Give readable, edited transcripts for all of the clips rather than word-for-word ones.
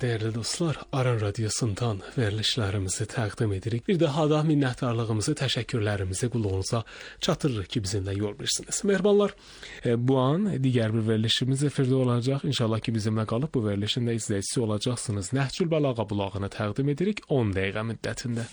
Değerli dostlar, Aran Radyosu'ndan verilişlərimizi təqdim edirik. Bir daha da minnətdarlığımızı, təşəkkürlərimizi qulağınıza çatdırırıq ki, bizimlə yol verirsiniz. Mehribanlar, bu an digər bir verilişimiz efirdə olacaq. İnşallah ki, bizimlə qalıb bu verilişin də izləyicisi olacaqsınız. Nəhcül Bəlağa bulağını təqdim edirik 10 dəqiqə müddətində.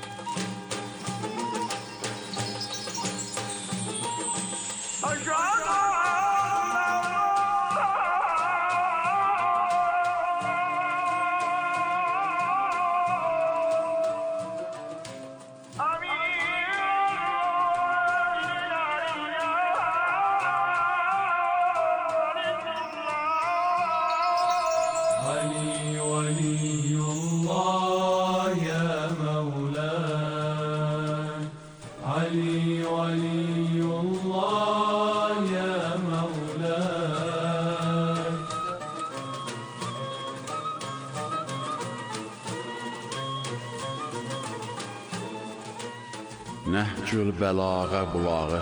Nəhcül Bəlağa bulağı.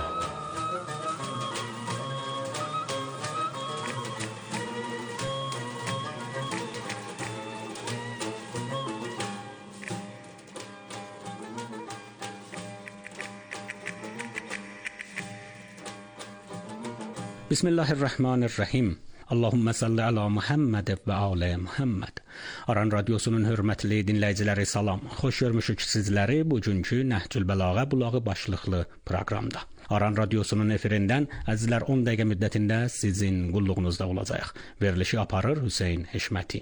Bismillahirrahmanirrahim. Allahümme salli ala Muhammed və alə Muhammed. Aran Radyosu'nun hörmətli dinləyiciləri salam. Xoş görmüşük sizləri bugünkü Nəhcül Bəlağa bulağı başlıqlı proqramda. Aran Radyosu'nun efirindən əzizlər 10 dəqiqə müddətində sizin qulluğunuzda olacaq. Verilişi aparır Hüseyn Heşməti.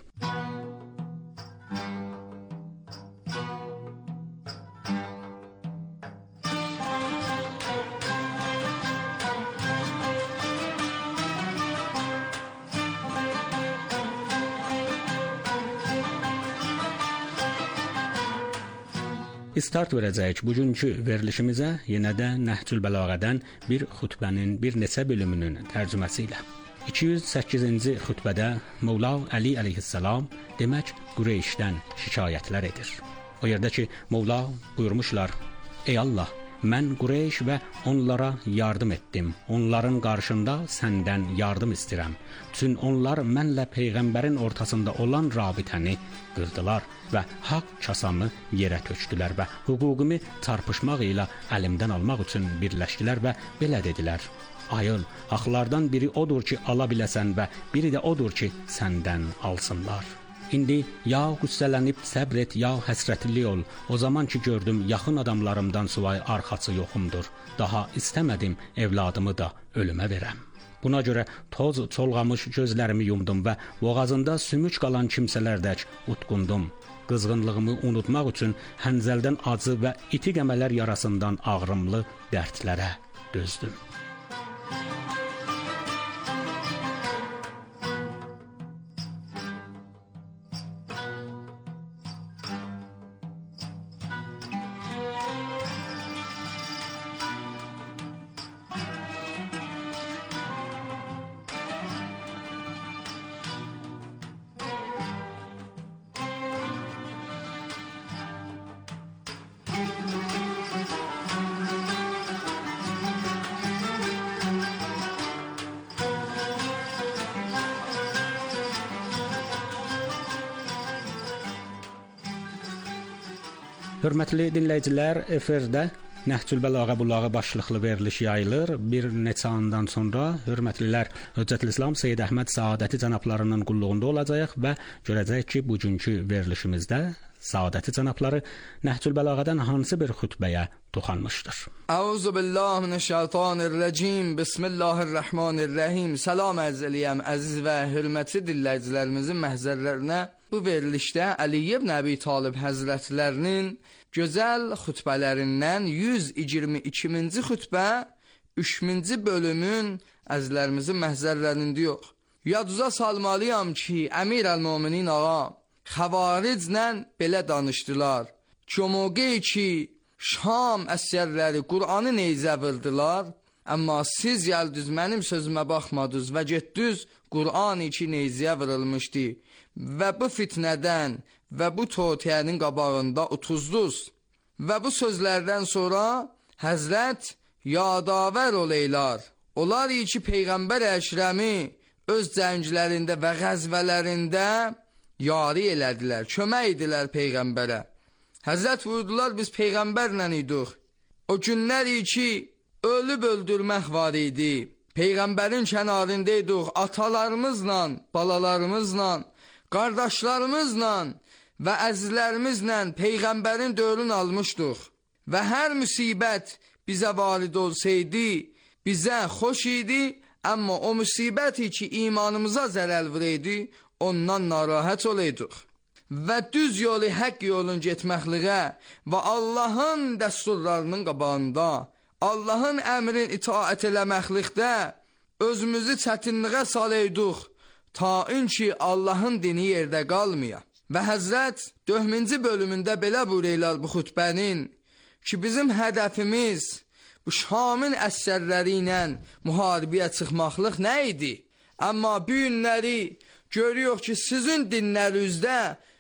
İstart verəcəyik bugünkü verilişimizə yenə də Nəhcül Bəlağədən bir xutbənin bir neçə bölümünün tərcüməsi ilə. 208-ci xutbədə Mövla Əli əleyhissalam demək Qureyşdən şikayətlər edir. O yerdə ki, Mövla buyurmuşlar: "Ey Allah, mən Qureyş və onlara yardım etdim. Onların qarşında səndən yardım istəyirəm. Çünki onlar mənlə peyğəmbərin ortasında olan rabitəni qırdılar və haqq kasamı yerə tökdülər və hüququmu çarpışmaq ilə əlimdən almaq üçün birləşdilər və belə dedilər: Ayıl, haqlardan biri odur ki, ala biləsən və biri də odur ki, səndən alsınlar. İndi ya qüssələnib səbr et, ya həsrətli ol. O zaman ki gördüm yaxın adamlarımdan suvay arxası yoxumdur. Daha istəmədim evladımı da ölümə verəm. Buna görə toz çolğamış gözlərimi yumdum və boğazında sümük qalan kimsələrdək utqundum. Qızğınlığımı unutmaq üçün hənzəldən acı və iti qəmələr yarasından ağrımlı dərdlərə dözdüm. Hörmətli dinləyicilər, efirdə Nəhcül Bəlağa bulağı başlıqlı veriliş yayılır. Bir neçə andan sonra hörmətlilər Hüccətülislam Seyyid Əhməd Saadəti cənablarının qulluğunda olacaq və görəcək ki, bugünkü verilişimizdə Saadəti cənabları Nəhcül Bəlağədən hansı bir xutbəyə toxanmışdır. Euzubillahimineşşeytanirracim. Bismillahirrahmanirrahim. Salam ərz eləyəm əziz və hörmətli dinləyicilərimizin məhzərlərinə. Bu verilişdə Əli ibn Əbi Talib həzrətlərinin gözəl xutbələrindən 122-ci xutbə 3-cü bölümün əzizlərimizin məhzərlərində yox. Yaduza salmalıyam ki, Əmir əl-Müminin ağa xəvariclə belə danışdılar. Ki o moqey ki Şam əsgərləri Qur'anı neyzə vırdılar, amma siz gəldiniz mənim sözümə baxmadınız və getdiniz Qur'an-ı ki neyzəyə vırılmışdı və bu fitnədən və bu totiyənin qabağında utuzdunuz. Və bu sözlərdən sonra Həzrət yadavər oleylar. Onlar ki Peyğəmbər Əkrəmi öz cənglərində və qəzvələrində yari elədilər, kömək edilər Peyğəmbərə. Həzrət buyurdular, biz Peyğəmbərlə idik. O günlər ki, ölüb öldürmək var idi. Peyğəmbərin kənarındaydık, atalarımızla, balalarımızla, qardaşlarımızla və əzizlərimizlə Peyğəmbərin dövrünü almışdıq. Və hər müsibət bizə varid olsaydı, bizə xoş idi, amma o müsibəti ki, imanımıza zərər vuraydı, ondan narahat olaydıq. Və düz yolu, haqq yolun getməkliğə və Allahın dəsturlarının qabağında, Allahın əmrin itaət eləməklikdə özümüzü çətinliğə salaydıq, ta ki Allahın dini yerdə qalmaya. Və Həzrət 4-cü bölümündə belə buyururlar bu xutbənin ki, bizim hədəfimiz bu Şamın əsgərləri ilə müharibəyə çıxmaqlıq nə idi? Amma bu günləri görüyoruz ki, sizin dinlərinizdə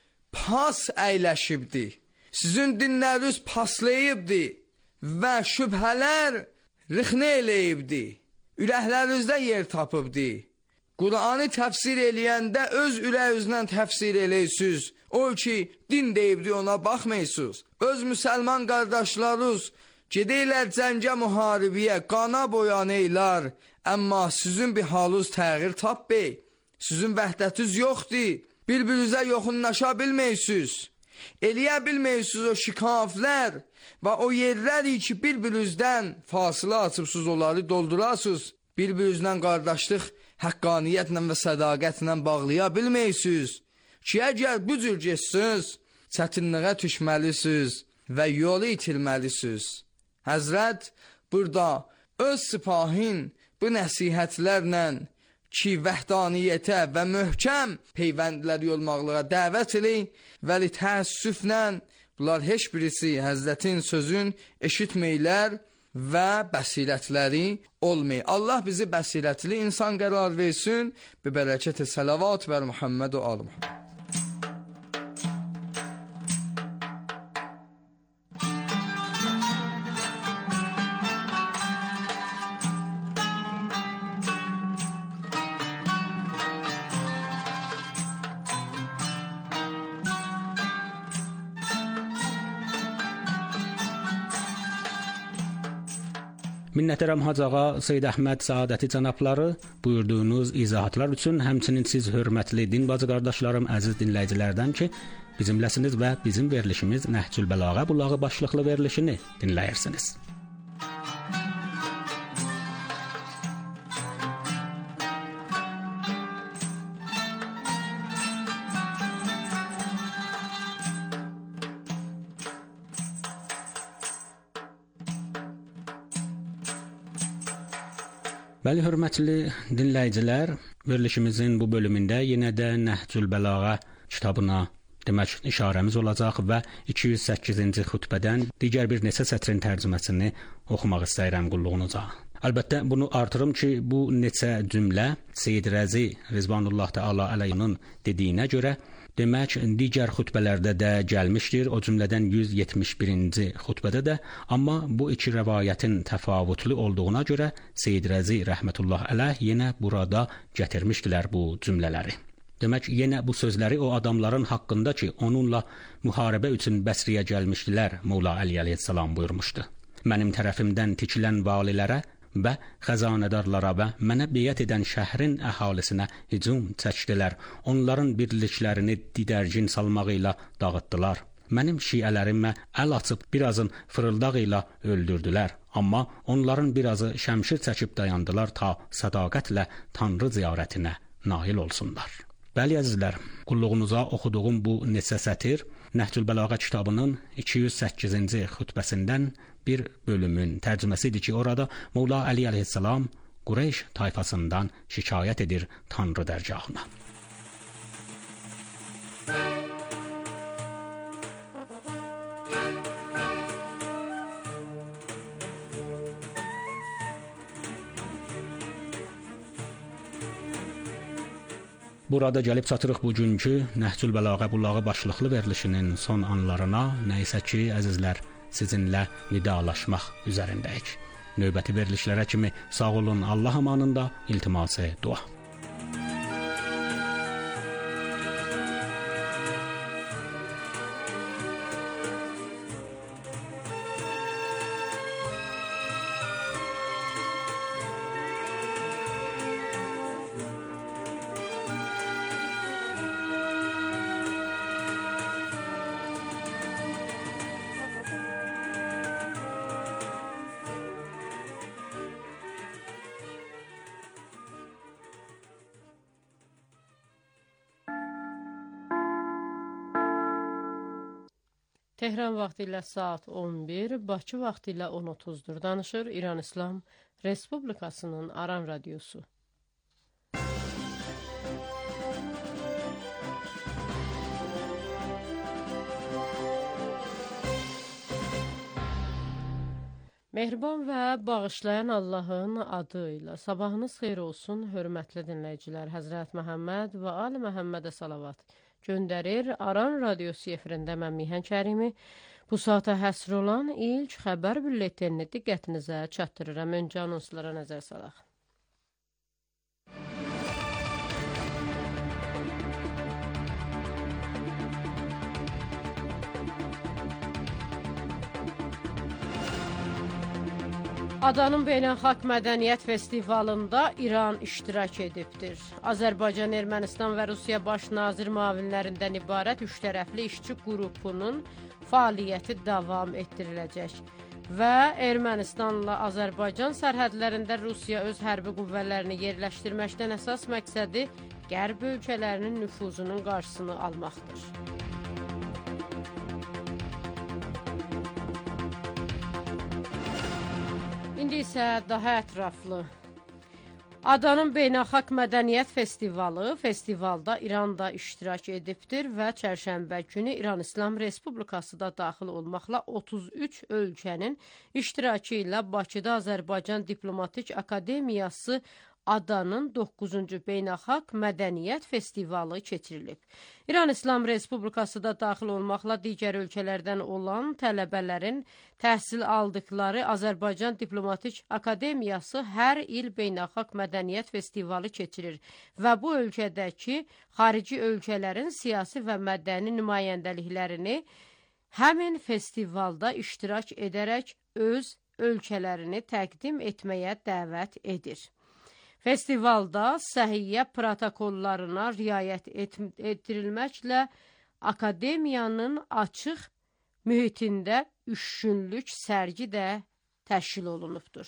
pas əyləşibdi. Sizin dinləriniz paslayıbdi və şübhələr rixnə eləyibdi. Ürəklərinizdə yer tapıbdi. Qur'anı təfsir eləyəndə öz ürəyinizlə təfsir eləyirsiniz. O ki, din deyibdi, ona baxmayırsınız. Öz müsəlman qardaşlarınız gedəylər cəngə müharibəyə, qana boyanaylar. Amma sizin bir halınız təğyir tapbey. Sizin vəhdətiniz yoxdur. Bir-birinizə yoxunlaşa bilməyirsiniz. Eləyə bilməyirsiniz o şikaflər və o yerləri ki, bir-birinizdən fasilə açıbsınız, onları doldurasınız. Bir-birinizlə qardaşlıq haqqaniyyətlə və sədaqətlə bağlaya bilməyirsiniz. Ki, əgər bu cür geçsiniz, çətinliğə düşməlisiniz və yolu itirməlisiniz. Həzrət burada öz sipahin bu nəsihətlərlə ki, vəhdaniyyətə və möhkəm peyvəndlər olmaqlığa dəvət edin və təəssüflə bunlar heç birisi Həzrətin sözün eşitməylər və bəsirətləri olmayı. Allah bizi bəsirətli insan qərar versin. Bi bərəkət-i salavat və Muhammed və ali Muhammed. Minnətdaram Hacı ağa Seyyid Əhməd Səadəti cənabları buyurduğunuz izahatlar üçün, həmçinin siz hörmətli din bacı qardaşlarım, əziz dinləyicilərdən ki, bizimləsiniz və bizim verilişimiz Nəhcül Bəlağa bulağı başlıqlı verilişini dinləyirsiniz. Bəli, hörmətli dinləyicilər, verilişimizin bu bölümündə yenə də Nəhcül Bəlağa kitabına demək işarəmiz olacaq və 208-ci xutbədən digər bir neçə sətrin tərcüməsini oxumaq istəyirəm qulluğunuza. Əlbəttə, bunu artırım ki, bu neçə cümlə Seyyid Rəzi Rizvanullah Teala əleyhinin dediyinə görə, demək, digər xutbələrdə də gəlmişdir, o cümlədən 171-ci xutbədə də, amma bu iki rəvayətin təfavütlü olduğuna görə Seyyid Rəzi rəhmətullah əleyh yenə burada gətirmişdilər bu cümlələri. Demək, yenə bu sözləri o adamların haqqında ki, onunla müharibə üçün Bəsriyə gəlmişdilər, Mövla Əli əleyhissalam buyurmuşdu. Mənim tərəfimdən tikilən valilərə və xəzanədarlara və mənə beyət edən şəhrin əhalisinə hücum çəkdilər. Onların birliklərini didərgin salmağı ilə dağıtdılar. Mənim şiələrimə əl açıb birazın fırıldaq ilə öldürdülər. Amma onların birazı şəmşir çəkib dayandılar ta sədaqətlə Tanrı ziyarətinə nail olsunlar. Bəli əzizlər, qulluğunuza oxuduğum bu neçə sətir Nəhcül Bəlağa kitabının 208-ci xutbəsindən bir bölümün tərcüməsidir ki, orada Mövla Əli əleyhissalam Qureyş tayfasından şikayət edir Tanrı dərgahına. Burada gəlib çatırıq bugünkü Nəhcül Bəlağa bulağı başlıqlı verilişinin son anlarına. Nəysə ki, əzizlər, sizinlə vidalaşmaq üzərindəyik. Növbəti verilişlərə kimi sağ olun, Allah amanında, iltiması dua. Tehran vaxtı ilə saat 11, Bakı vaxtı ilə 10:30-dur. Danışır İran İslam Respublikasının Aran radiosu. Mehriban və bağışlayan Allahın adı ilə sabahınız xeyir olsun, hörmətli dinləyicilər. Həzrət Məhəmməd və Ali Məhəmmədə salavat göndərir. Aran radiosu efirində mən Mihan Kərimi bu saata həsr olan ilk xəbər bülletenini diqqətinizə çatdırıram. Öncə anonslara nəzər salaq. Adanın Beynəlxalq Mədəniyyət Festivalında İran iştirak edibdir. Azərbaycan, Ermənistan və Rusiya baş nazir müavinlərindən ibarət üçtərəfli işçi qrupunun fəaliyyəti davam etdiriləcək. Və Ermənistanla Azərbaycan sərhədlərində Rusiya öz hərbi qüvvələrini yerləşdirməkdən əsas məqsədi Qərb ölkələrinin nüfuzunun qarşısını almaqdır. İndi isə daha ətraflı. Adanın Beynəlxalq Mədəniyyət festivalda İran da iştirak edibdir və çərşənbə günü İran İslam Respublikası da daxil olmaqla 33 ölkənin iştirakı ilə Bakıda Azərbaycan Diplomatik Akademiyası Adanın 9-cu Beynəlxalq Mədəniyyət Festivalı keçirilib. İran İslam Respublikası da daxil olmaqla digər ölkələrdən olan tələbələrin təhsil aldıqları Azərbaycan Diplomatik Akademiyası hər il Beynəlxalq Mədəniyyət Festivalı keçirir və bu ölkədəki xarici ölkələrin siyasi və mədəni nümayəndəliklərini həmin festivalda iştirak edərək öz ölkələrini təqdim etməyə dəvət edir. Festivalda səhiyyə protokollarına riayət etdirilməklə akademiyanın açıq mühitində 3 günlük sərgi də təşkil olunubdur.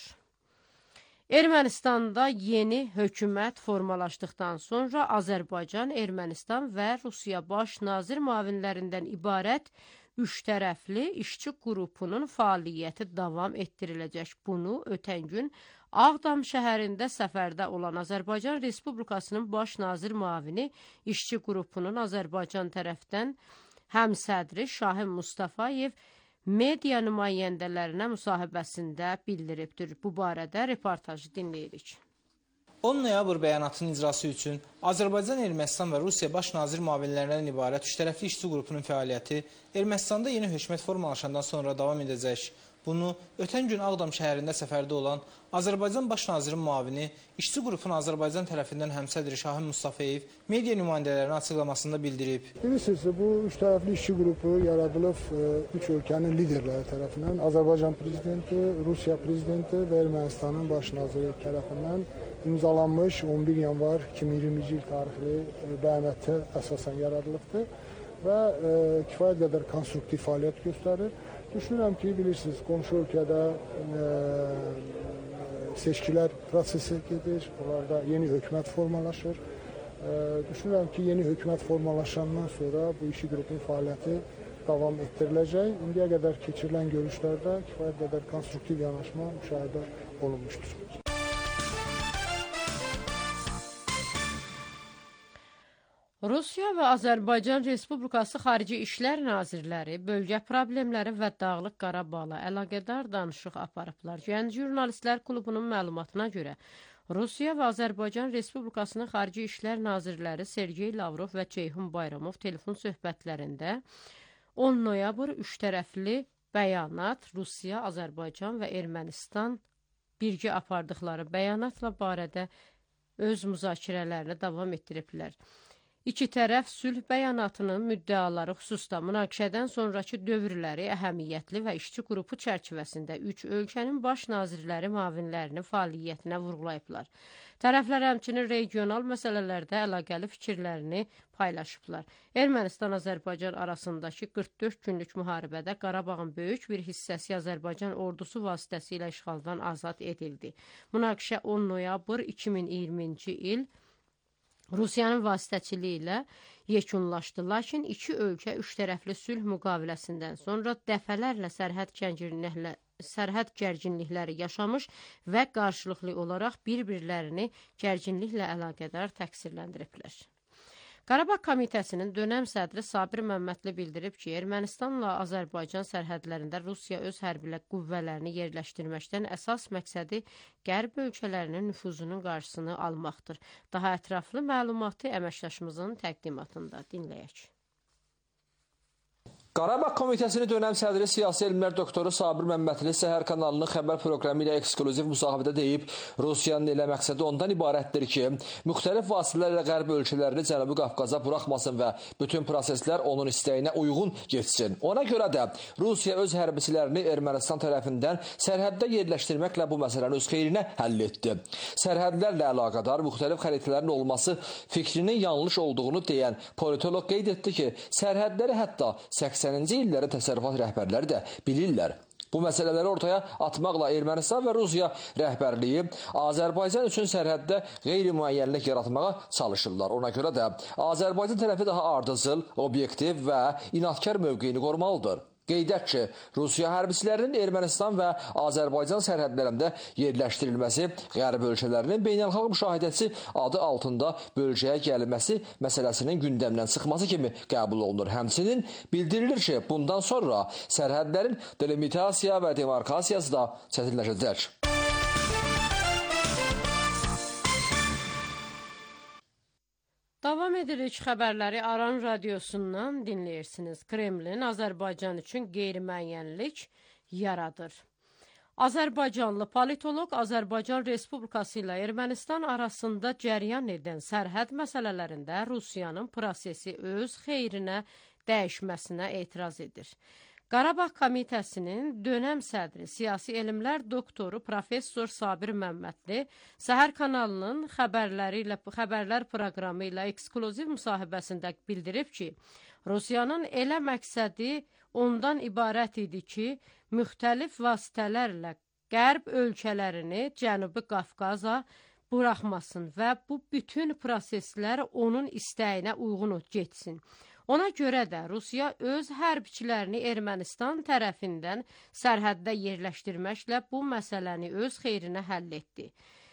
Ermənistanda yeni hökumət formalaşdıqdan sonra Azərbaycan, Ermənistan və Rusiya baş nazir müavinlərindən ibarət üçtərəfli işçi qrupunun fəaliyyəti davam etdiriləcək. Bunu ötən gün Ağdam şəhərində səfərdə olan Azərbaycan Respublikasının baş nazir müavini işçi qrupunun Azərbaycan tərəfdən həmsədri Şahin Mustafayev media nümayəndələrinə müsahibəsində bildiribdir. Bu barədə reportajı dinləyirik. 10 noyabr bəyanatının icrası üçün Azərbaycan, Ermənistan və Rusiya baş nazir müavinlərindən ibarət üçtərəfli işçi qrupunun fəaliyyəti Ermənistanda yeni hökumət formalaşandan sonra davam edəcək. Bunu ötən gün Ağdam şəhərində səfərdə olan Azərbaycan baş nazirin müavini işçi qrupun Azərbaycan tərəfindən həmsədri Şahin Mustafayev media nümayəndələrinə açıqlamasında bildirib. Bilirsiniz, bu üçtərəfli işçi qrupu yaradılıb 3 ölkənin liderləri tərəfindən Azərbaycan prezidenti, Rusiya prezidenti və Ermənistanın baş naziri tərəfindən imzalanmış 11 yanvar 2020-ci il tarixli bəyanatı əsasən yaradılıbdır və kifayət qədər konstruktiv fəaliyyət göstərir. Düşünürəm ki, bilirsiniz, qonşu ölkədə seçkilər prosesi gedir, onlarda yeni hökumət formalaşır. Düşünürəm ki, yeni hökumət formalaşandan sonra bu işçi qrupun fəaliyyəti davam etdiriləcək. İndiyə qədər keçirilən görüşlərdə kifayət qədər konstruktiv yanaşma müşahidə olunmuşdur. Rusiya və Azərbaycan Respublikası Xarici İşlər Nazirləri bölgə problemləri və Dağlıq Qarabağla əlaqədar danışıq aparıblar. Gənc Jurnalistlər Klubunun məlumatına görə Rusiya və Azərbaycan Respublikasının Xarici İşlər Nazirləri Sergey Lavrov və Ceyhun Bayramov telefon söhbətlərində 10 noyabr üçtərəfli bəyanat Rusiya, Azərbaycan və Ermənistan birgə apardıqları bəyanatla barədə öz müzakirələrini davam etdiriblər. İki tərəf sülh bəyanatının müddəaları xüsusda münaqişədən sonraki dövrləri əhəmiyyətli və işçi qrupu çərçivəsində 3 ölkənin baş nazirləri müavinlərinin fəaliyyətinə vurğulayıblar. Tərəflər həmçinin regional məsələlərdə əlaqəli fikirlərini paylaşıblar. Ermənistan-Azərbaycan arasındakı 44 günlük müharibədə Qarabağın böyük bir hissəsi Azərbaycan ordusu vasitəsilə işğaldan azad edildi. Münaqişə 10 noyabr 2020-ci il Rusiyanın vasitəçiliyi ilə yekunlaşdı. Lakin iki ölkə üç tərəfli sülh müqaviləsindən sonra dəfələrlə sərhəd gərginlikləri yaşamış və qarşılıqlı olaraq bir-birlərini gərginliklə əlaqədar təqsirləndiriblər. Qarabağ Komitəsinin dönəm sədri Sabir Məmmədli bildirib ki, Ermənistanla Azərbaycan sərhədlərində Rusiya öz hərbi qüvvələrini yerləşdirməkdən əsas məqsədi Qərb ölkələrinin nüfuzunun qarşısını almaqdır. Daha ətraflı məlumatı əməkdaşımızın təqdimatında dinləyək. Qarabağ Komitəsinin dönəm sədri siyasi elmlər doktoru Sabir Məmmədli Səhər kanalının xəbər proqramı ilə ekskluziv müsahibədə deyib, Rusiyanın elə məqsədi ondan ibarətdir ki, müxtəlif vasitələrlə Qərb ölkələrini Cənubi Qafqaza buraxmasın və bütün proseslər onun istəyinə uyğun geçsin. Ona görə də Rusiya öz hərbiçilərini Ermənistan tərəfindən sərhəddə yerləşdirməklə bu məsələni öz xeyrinə həll etdi. Sərhədlərlə əlaqədar müxtəlif xəritələrin olması fikrinin yanlış olduğunu deyən politolog qeyd etdi ki, sərhədləri hətta 80-ci illərin təsərrüfat rəhbərləri də bilirlər. Bu məsələləri ortaya atmaqla Ermənistan və Rusiya rəhbərliyi Azərbaycan üçün sərhəddə qeyri-müəyyənlik yaratmağa çalışırlar. Ona görə də Azərbaycan tərəfi daha ardıcıl, obyektiv və inadkar mövqeyini qorumalıdır. Qeydək ki, Rusiya hərbiçilərinin Ermənistan və Azərbaycan sərhədlərində yerləşdirilməsi Qərb ölkələrinin beynəlxalq müşahidəçi adı altında bölgəyə gəlməsi məsələsinin gündəmdən çıxması kimi qəbul olunur. Həmçinin bildirilir ki, bundan sonra sərhədlərin delimitasiya və demarkasiyası da çətinləşəcək. Davam edirik xəbərləri Aran radiosundan dinləyirsiniz. Kremlin Azərbaycan üçün qeyri-müəyyənlik yaradır. Azərbaycanlı politoloq Azərbaycan Respublikası ilə Ermənistan arasında cəryan edən sərhəd məsələlərində Rusiyanın prosesi öz xeyrinə dəyişməsinə etiraz edir. Qarabağ Komitəsinin dönəm sədri, siyasi elmlər doktoru Professor Sabir Məmmədli Səhər kanalının xəbərlər proqramı ilə ekskluziv müsahibəsində bildirib ki, Rusiyanın elə məqsədi ondan ibarət idi ki, müxtəlif vasitələrlə Qərb ölkələrini Cənubi Qafqaza buraxmasın və bu bütün proseslər onun istəyinə uyğun getsin. Ona görə də Rusiya öz hərbiçilərini Ermənistan tərəfindən sərhəddə yerləşdirməklə bu məsələni öz xeyrinə həll etdi.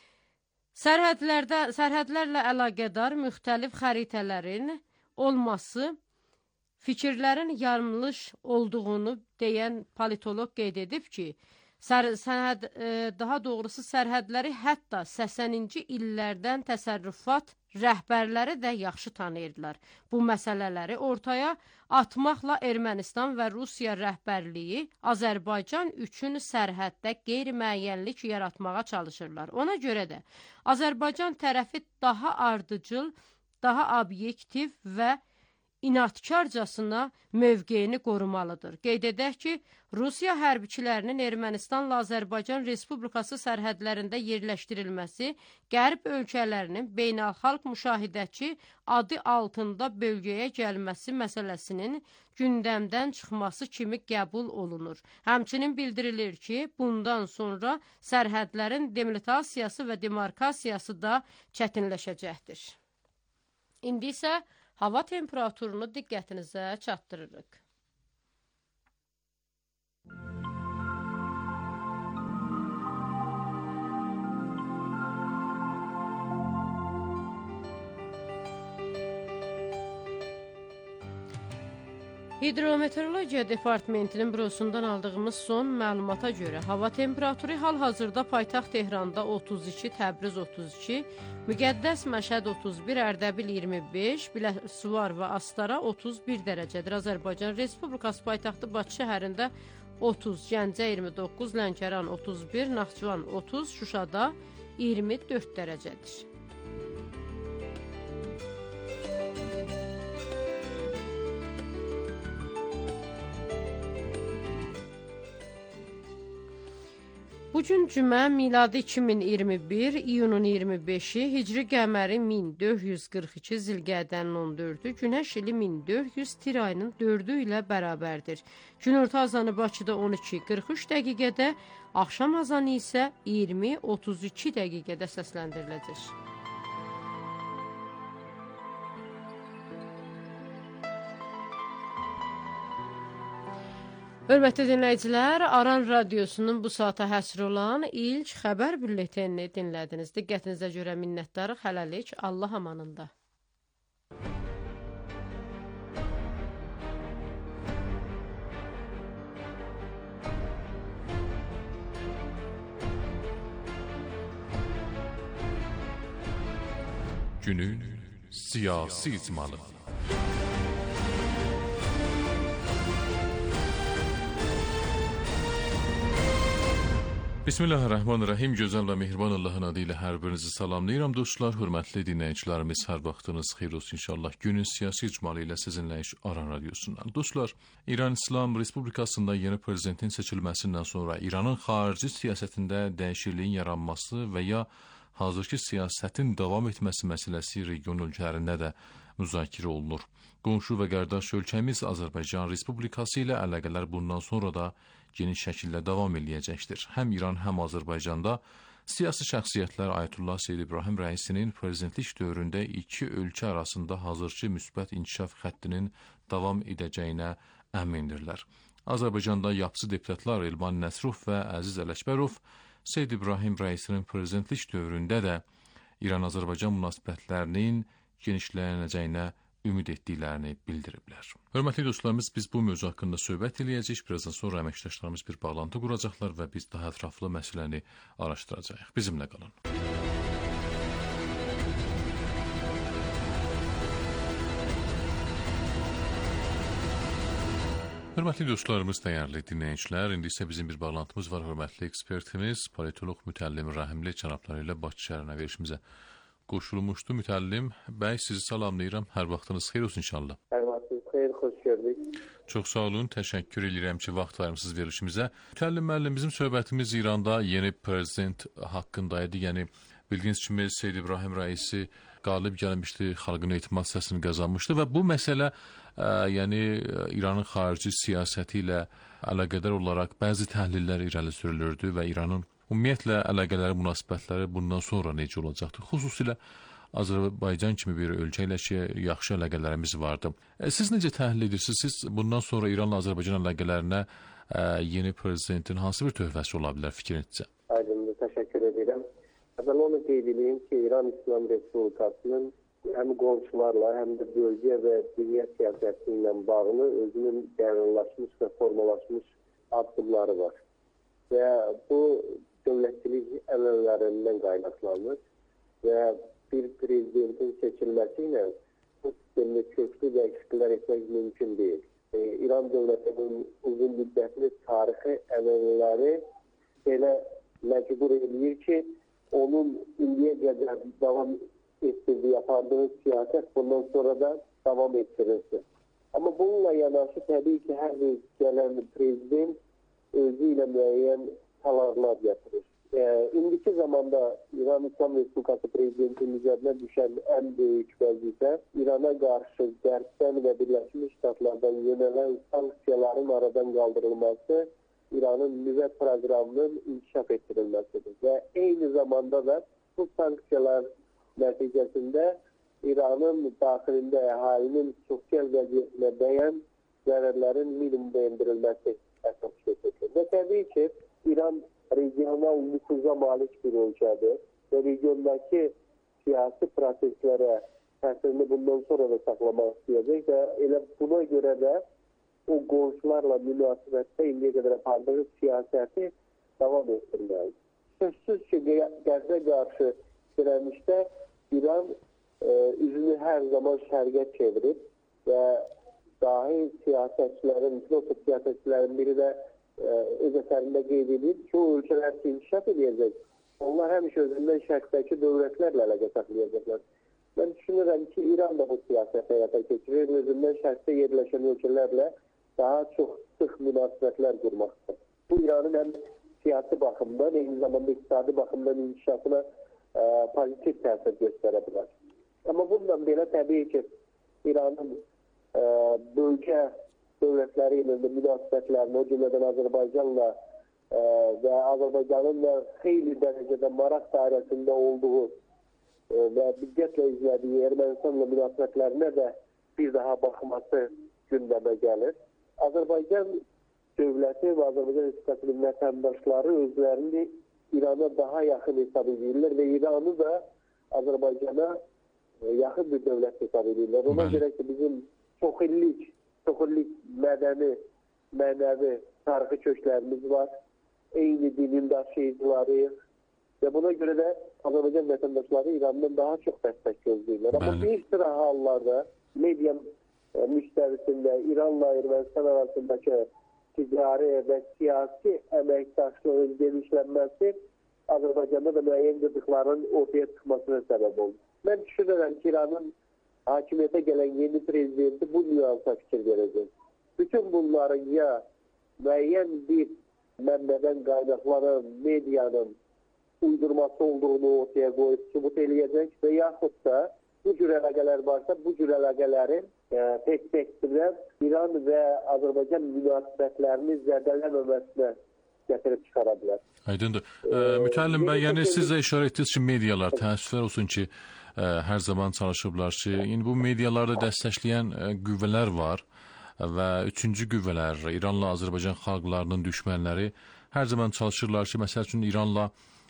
Sərhədlərlə əlaqədar müxtəlif xəritələrin olması fikirlərin yanlış olduğunu deyən politoloq qeyd edib ki, daha doğrusu sərhədləri hətta 80-ci illərdən təsərrüfat rəhbərləri də yaxşı tanıyırdılar. Bu məsələləri ortaya atmaqla Ermənistan və Rusiya rəhbərliyi Azərbaycan üçün sərhəddə qeyri-müəyyənlik yaratmağa çalışırlar. Ona görə də Azərbaycan tərəfi daha ardıcıl, daha obyektiv və inadkarcasına mövqeyini qorumalıdır. Qeyd edək ki, Rusiya hərbiçilərinin Ermənistanla Azərbaycan Respublikası sərhədlərində yerləşdirilməsi Qərb ölkələrinin beynəlxalq müşahidəçi adı altında bölgəyə gəlməsi məsələsinin gündəmdən çıxması kimi qəbul olunur. Həmçinin bildirilir ki, bundan sonra sərhədlərin delimitasiyası və demarkasiyası da çətinləşəcəkdir. İndi isə hava temperaturunu diqqətinizə çatdırırıq. Hidrometeorologiya Departamentinin bürosundan aldığımız son məlumata görə hava temperaturu hal-hazırda paytaxt Tehranda 32, Təbriz 32, Müqəddəs Məşəd 31, Ərdəbil 25, Biləsuvar və Astara 31 dərəcədir. Azərbaycan Respublikası paytaxtı Bakı şəhərində 30, Gəncə 29, Lənkəran 31, Naxçıvan 30, Şuşada 24 dərəcədir. Bugün cümə miladi 2021, iyunun 25-i, hicri qəməri 1442, zilqədənin 14-ü, günəş ili 1400, tir ayının 4-ü ilə bərabərdir. Günorta azanı Bakıda 12:43 dəqiqədə, axşam azanı isə 20:32 dəqiqədə səsləndiriləcək. Hörmətli dinləyicilər, Aran Radiosunun bu saata həsr olan ilk xəbər bülletenini dinlədiniz. Diqqətinizə görə minnətdarıq. Hələlik Allah amanında. Günün siyasi icmalı. Bismillahirrahmanirrahim. Gözəl və mehriban Allahın adı ilə hər birinizi salamlayıram. Dostlar, hörmətli dinləyicilərimiz, hər vaxtınız xeyir olsun inşallah. Günün siyasi icmalı ilə sizinləyiş Aran Radiosundan. Dostlar, İran İslam Respublikasında yeni prezidentin seçilməsindən sonra İranın xarici siyasətində dəyişikliyin yaranması və ya hazırki siyasətin davam etməsi məsələsi region ölkələrində də müzakirə olunur. Qonşu və qardaş ölkəmiz Azərbaycan Respublikası ilə əlaqələr bundan sonra da geniş şəkildə davam eləyəcəkdir. Həm İran, həm Azərbaycanda siyasi şəxsiyyətlər Ayətullah Seyyid İbrahim rəisinin prezidentlik dövründə iki ölkə arasında hazırki müsbət inkişaf xəttinin davam edəcəyinə əmindirlər. Azərbaycanda yapıcı deputatlar Elman Nəsrov və Əziz Ələkbərov Seyyid İbrahim rəisinin prezidentlik dövründə də İran-Azərbaycan münasibətlərinin genişlənəcəyinə ümid etdiklərini bildiriblər. Hörmətli dostlarımız, biz bu mövzu haqqında söhbət eləyəcəyik. Birazdan sonra əməkdaşlarımız bir bağlantı quracaqlar və biz daha ətraflı məsələni araşdıracağıq. Bizimlə qalın. Hörmətli dostlarımız, dəyərli dinləyicilər, indi isə bizim bir bağlantımız var. Hörmətli ekspertimiz, politolog Mütəllim Rəhimli cənabları ilə Bakı şəhərinə verişimizə qoşulmuşdu. Mütəllim bəy, sizi salamlayıram. Hər vaxtınız xeyir olsun inşallah. Hər vaxtınız xeyir, xoş gördük. Çox sağ olun, təşəkkür edirəm ki, vaxt ayırmısınız verişimizə. Mütəllim müəllim, bizim söhbətimiz İranda yeni prezident haqqındaydı. Yəni, bildiyiniz kimi Seyyid İbrahim rəisi qalib gəlmişdi, xalqın etimad səsini qazanmışdı və bu məsələ yəni İranın xarici siyasəti ilə əlaqədar olaraq bəzi təhlillər irəli sürülürdü və İranın ümumiyyətlə əlaqələri, münasibətləri bundan sonra necə olacaqdır? Xüsusilə Azərbaycan kimi bir ölkə ilə ki, yaxşı əlaqələrimiz vardı. Siz necə təhlil edirsiniz? Siz bundan sonra İranla Azərbaycan əlaqələrinə yeni prezidentin hansı bir töhfəsi ola bilər fikrinizcə? Aydındır, təşəkkür edirəm. Əvvəl onu qeyd edeyim ki, İran İslam Respublikasının həm qonşularla, həm də bölgə və dünya siyasəti ilə bağlı özünün qərarlaşmış və formalaşmış addımları var. Və bu dövlətçilik ənənələrindən qaynaqlanır və bir prezidentin seçilməsi ilə bu sistemdə köklü dəyişikliklər etmək mümkün deyil. İran dövlətinin uzun müddətli tarixi ənənələri belə məcbur edir ki, onun indiyə qədər davam etdirdiyi, apardığı siyasət bundan sonra da davam etdirilsin. Amma bununla yanaşı təbii ki, hər bir gələn prezident özü ilə müəyyən talarlar gətirir. İndiki zamanda İran İslam Respublikası prezidentinin üzərinə düşən ən böyük vəzifə İrana qarşı Qərbdən və Birləşmiş Ştatlardan yönələn sanksiyaların aradan qaldırılması, İranın nüvə proqramının inkişaf etdirilməsidir. Və eyni zamanda da bu sanksiyalar nəticəsində İranın daxilində əhalinin sosial vəziyyətinə dəyən zərərlərin minimuma endirilməsi əsas götürülür. Və təbii ki, İran regional nüfuza malik bir ölkədir və regiondakı siyasi proseslərə təsirini bundan sonra da saxlamaq istəyəcək və elə buna görə də o qonşularla münasibətdə indiyə qədər apardığı siyasəti davam etdirməlidir. Sözsüz ki, Qərbə qarşı dirənişdə İran üzünü hər zaman şərqə çevirib və dahi siyasətçilərin, filosof siyasətçilərin biri də öz əsərində qeyd edib ki, o ölkələr ki, inkişaf edəcək, onlar həmişə özündən şərqdəki dövlətlərlə əlaqə saxlayacaqlar. Mən düşünürəm ki, İran da bu siyasət həyata keçirir, özündən şərqdə yerləşən ölkələrlə daha çox sıx münasibətlər qurmaqdır. Bu İranın həm siyasi baxımdan, eyni zamanda iqtisadi baxımdan inkişafına pozitiv təsir göstərə bilər. Amma bundan belə təbii ki, İranın bölgə dövlətləri ilə münasibətlərini, o cümlədən Azərbaycanla və Azərbaycanın da xeyli dərəcədə maraq dairəsində olduğu və diqqətlə izlədiyi Ermənistanla münasibətlərinə də bir daha baxması gündəmə gəlir. Azərbaycan dövləti və Azərbaycan Respublikasının vətəndaşları özlərini İrana daha yaxın hesab edirlər və İranı da Azərbaycana yaxın bir dövlət hesab edirlər. Ona görə ki, bizim çox illik mədəni, mənəvi, tarixi köklərimiz var. Eyni dinin daşıyıcılarıyıq və buna görə də Azərbaycan vətəndaşları İrandan daha çox dəstək gözləyirlər. Amma bir sıra hallarda media müstəvisində İranla Ermənistan arasındakı ticari və siyasi əməkdaşlığın genişlənməsi Azərbaycanda da müəyyən qıtlıqların ortaya çıxmasına səbəb oldu. Mən düşünürəm ki, İranın hakimiyyətə gələn yeni prezidenti bu nüansa fikir verəcək. Bütün bunların ya müəyyən bir mənbədən qaynaqlanan medianın uydurması olduğunu ortaya qoyub sübut eləyəcək və yaxud da bu cür əlaqələr varsa, bu cür əlaqələrin perspektivdən İran və Azərbaycan münasibətlərini zədələnməməsinə gətirib çıxara bilər. Aydındır. Mütəllim bəy, yəni siz də işarə etdiniz ki, medialar təəssüflər olsun ki, hər zaman çalışıblar ki, yəni bu medialarda dəstəkləyən qüvvələr var və üçüncü qüvvələr, İranla Azərbaycan xalqlarının düşmənləri hər zaman çalışırlar ki, məsəl üçün İranla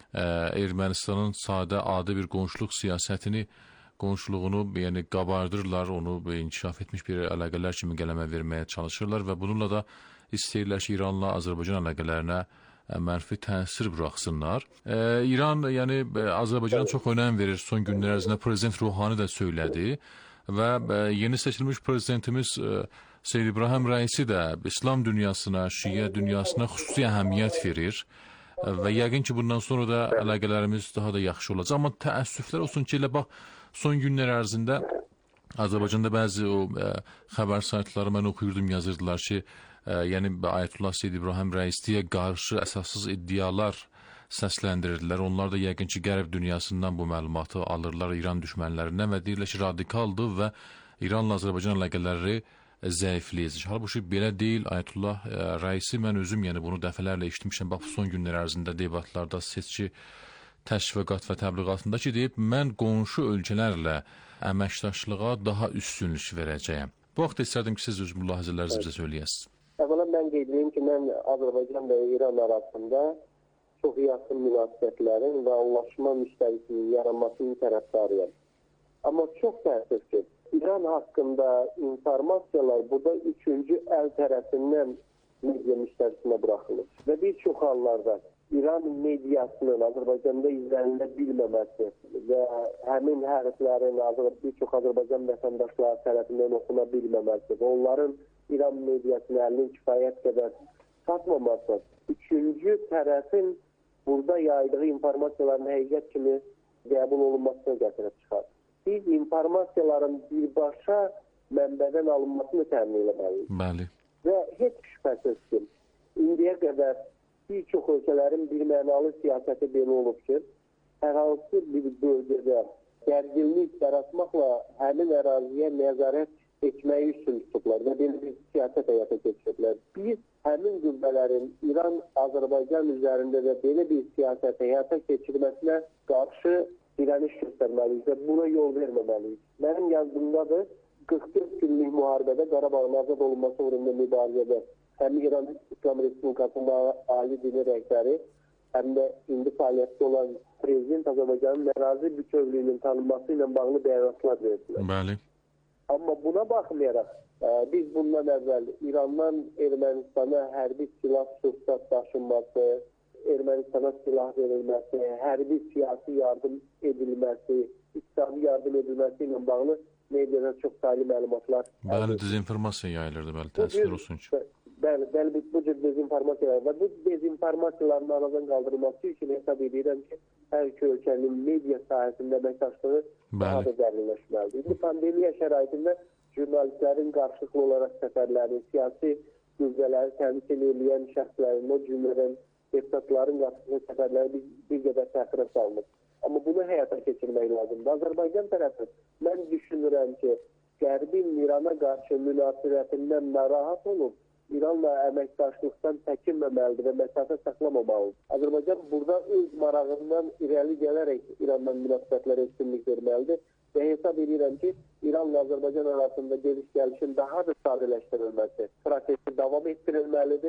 Ermənistanın sadə, adi bir qonşuluq siyasətini, qonşuluğunu yəni qabardırlar, onu inkişaf etmiş bir əlaqələr kimi qələmə verməyə çalışırlar və bununla da istəyirlər ki, İranla Azərbaycan əlaqələrinə mənfi təsir buraxsınlar. İran yəni Azərbaycana çox önəm verir. Son günlər ərzində Prezident Ruhani də söylədi və yeni seçilmiş prezidentimiz Seyyid İbrahim Rəisi də İslam dünyasına, Şiə dünyasına xüsusi əhəmiyyət verir. Və yəqin ki, bundan sonra da əlaqələrimiz daha da yaxşı olacaq. Amma təəssüflər olsun ki, elə bax, son günlər ərzində Azərbaycanda bəzi o xəbər saytları mən oxuyurdum, yazırdılar ki, yəni Ayətullah Seyyid İbrahim Rəisliyə qarşı əsassız iddialar səsləndirirlər. Onlar da yəqin ki, qərb dünyasından bu məlumatı alırlar İran düşmənlərindən və deyirlər ki, radikaldır və İranla Azərbaycan əlaqələri zəifləyəcək. Halbuki belə deyil. Ayətullah Rəisi, mən özüm yəni bunu dəfələrlə eşitmişəm. Bax, son günlər ərzində debatlarda, seçki təşviqat və təbliğatında ki, deyib, mən qonşu ölkələrlə əməkdaşlığa daha üstünlük verəcəyəm. Bu vaxt istərdim ki, siz öz mülahizələrinizi bizə söyləyəsiniz. Əvvəla mən qeyd edeyim ki, mən Azərbaycan və İran arasında çox yaxın münasibətlərin və anlaşma müstəvisinin yaranmasının tərəfdarıyam. Amma çox təəssüf ki, İran haqqında informasiyalar burada üçüncü əl tərəfindən media müstəvisinə buraxılır. Və bir çox hallarda İran mediasının Azərbaycanda izlənilə bilməməsi və həmin hərflərin bir çox Azərbaycan vətəndaşları tərəfindən oxuna bilməməsi və onların İran mediasına əlinin kifayət qədər çatmaması üçüncü tərəfin burada yaydığı informasiyaların həqiqət kimi qəbul olunmasına gətirib çıxar. Biz informasiyaların birbaşa mənbədən alınmasını təmin etməliyik. Bəli. Və heç şübhəsiz ki, indiyə qədər bir çox ölkələrin bir mənalı siyasəti belə olub ki, hər hansı bir bölgədə gərginlik yaratmaqla həmin əraziyə nəzarət etməyi üstün tutublar və belə bir siyasət həyata keçiriblər. Biz həmin qüvvələrin İran, Azərbaycan üzərində də belə bir siyasət həyata keçirməsinə qarşı dirəniş göstərməliyik və buna yol verməməliyik. Mənim yazdığımdadır, 44 günlük müharibədə Qarabağın azad olunması uğrunda mübarizədə həm İran İslam Respublikasının ali dini rəhbəri, həm də indi fəaliyyətdə olan Prezident Azərbaycanın ərazi bütövlüyünün tanınması ilə bağlı bəyanatlar verdilər. Bəli. Amma buna baxmayaraq, biz bundan əvvəl İrandan Ermənistana hərbi silah sursat daşınması, Ermənistana silah verilməsi, hərbi siyasi yardım edilməsi, İqtisadi yardım edilməsi ilə bağlı mediada çox sayılı məlumatlar. Bəli, dezinformasiya yayılırdı, bəli, təəssüflər olsun ki. Bəli, bu cür dezinformasiyalar və bu dezinformasiyaların aradan qaldırılması üçün hesab edirəm ki, hər iki ölkənin media sahəsində əməkdaşlığı daha da dərinləşməlidir. Bu pandemiya şəraitində jurnalistlərin qarşılıqlı olaraq səfərlərini, siyasi qüvvələri təmsil edən şəxslərin, o cümlədən deputatların qarşılıqlı səfərləri bir qədər təxirə salınır. Amma bunu həyata keçirmək lazımdır. Azərbaycan tərəfi, mən düşünürəm ki, Qərbin İrana qarşı münasibətindən narahat olub, İranla əməkdaşlıqdan çəkinməməlidir və məsafə saxlamamalıdır. Azərbaycan burada öz marağından irəli gələrək İranla münasibətlərə üstünlük verməlidir və hesab edirəm ki, İranla Azərbaycan arasında gediş-gəlişin daha da sadələşdirilməsi prosesi davam etdirilməlidir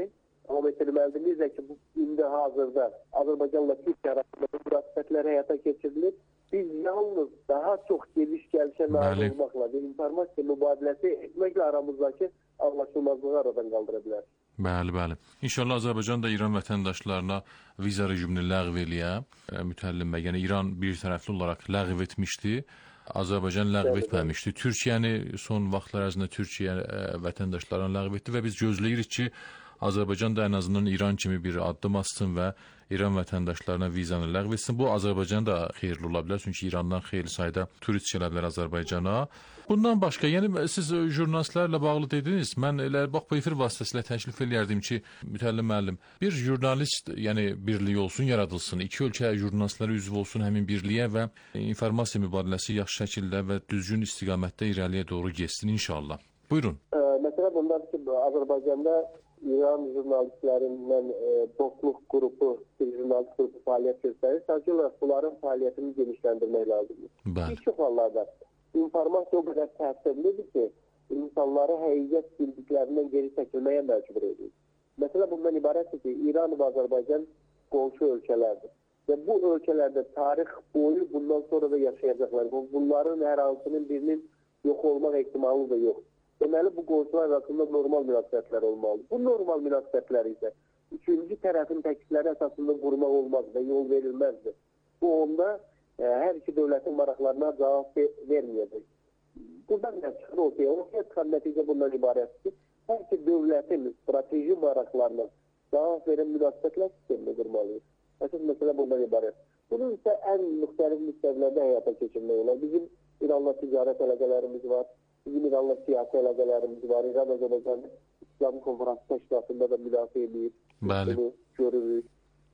davam etdirilməlidir. Necə ki, indi hazırda Azərbaycanla Türkiyə arasında münasibətlər həyata keçirilir. Biz yalnız daha çox geliş-gəlişə nail olmaqla və informasiya mübadiləsi etməklə aramızdakı anlaşılmazlığı aradan qaldıra bilər. Bəli. İnşallah Azərbaycan da İran vətəndaşlarına viza rejimini ləğv eləyə. Mütəllim bəy, yəni İran bir tərəfli olaraq ləğv etmişdi. Azərbaycan ləğv etməmişdi. Türkiyəni son vaxtlar ərzində Türkiyə vətəndaşlarına ləğv etdi və biz gözləyirik ki, Azərbaycan da ən azından İran kimi bir addım atsın və İran vətəndaşlarına vizanı ləğv etsin. Bu Azərbaycan da xeyirli ola bilər, çünki İrandan xeyli sayda turist gələ bilər Azərbaycana. Bundan başqa, yəni siz jurnalistlərlə bağlı dediniz. Mən elə bax bu efir vasitəsilə təklif eləyərdim ki, Mütəllim müəllim, bir jurnalist, yəni birliyi olsun, yaradılsın. İki ölkə jurnalistləri üzv olsun həmin birliyə və informasiya mübadiləsi yaxşı şəkildə və düzgün istiqamətdə irəliyə doğru getsin inşallah. Buyurun. Məsələ bundan ki, Azərbaycanda İran jurnalistlərindən dostluq qrupu, bir jurnalist qrupu fəaliyyət göstərir. Sadəcə olaraq bunların fəaliyyətini genişləndirmək lazımdır. Bir çox hallarda informasiya o qədər təsirlidir ki, insanları həqiqət bildiklərindən geri çəkilməyə məcbur edir. Məsələ bundan ibarətdir ki, İran və Azərbaycan qonşu ölkələrdir. Və bu ölkələrdə tarix boyu bundan sonra da yaşayacaqlar. Bunların hər hansının birinin yox olmaq ehtimalı da yoxdur. Deməli, bu qonşular arasında normal münasibətlər olmalıdır. Bu normal münasibətlər isə üçüncü tərəfin təklifləri əsasında qurmaq olmaz və yol verilməzdir. Bu onda hər iki dövlətin maraqlarına cavab verməyəcək. Buradan nə çıxır ortaya? Ortaya çıxan nəticə bundan ibarətdir ki, hər iki dövlətin strateji maraqlarına cavab verən münasibətlər sistemini qurmalıyıq. Əsas məsələ bundan ibarət. Bunun isə ən müxtəlif müstəvilərdə həyata keçirmək olar. Bizim İranla ticarət əlaqələrimiz var. Bizim İranla siyasi əlaqələrimiz var. İran-Azərbaycan İslam Konferansı təşkilatında da müdafiə edir. Bunu görürük.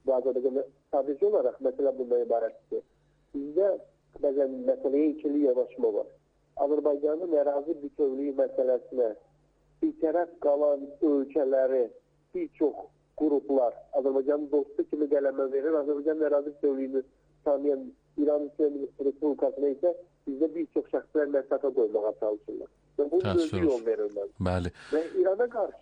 Sadəcə olaraq məsələ bundan ibarətdir. Bizdə bəzən məsələyə ikili yanaşma var. Azərbaycanın ərazi bütövlüyü məsələsinə bir tərəf qalan ölkələri bir çox qruplar Azərbaycanın dostu kimi qələmə verir. Azərbaycanın ərazi bütövlüyünü tanıyan İran İslam Respublikasına isə bizdə bir çox şəxslər məsafə qoymağa çalışırlar. Və bu özü yol verilməz. Və İrana qarşı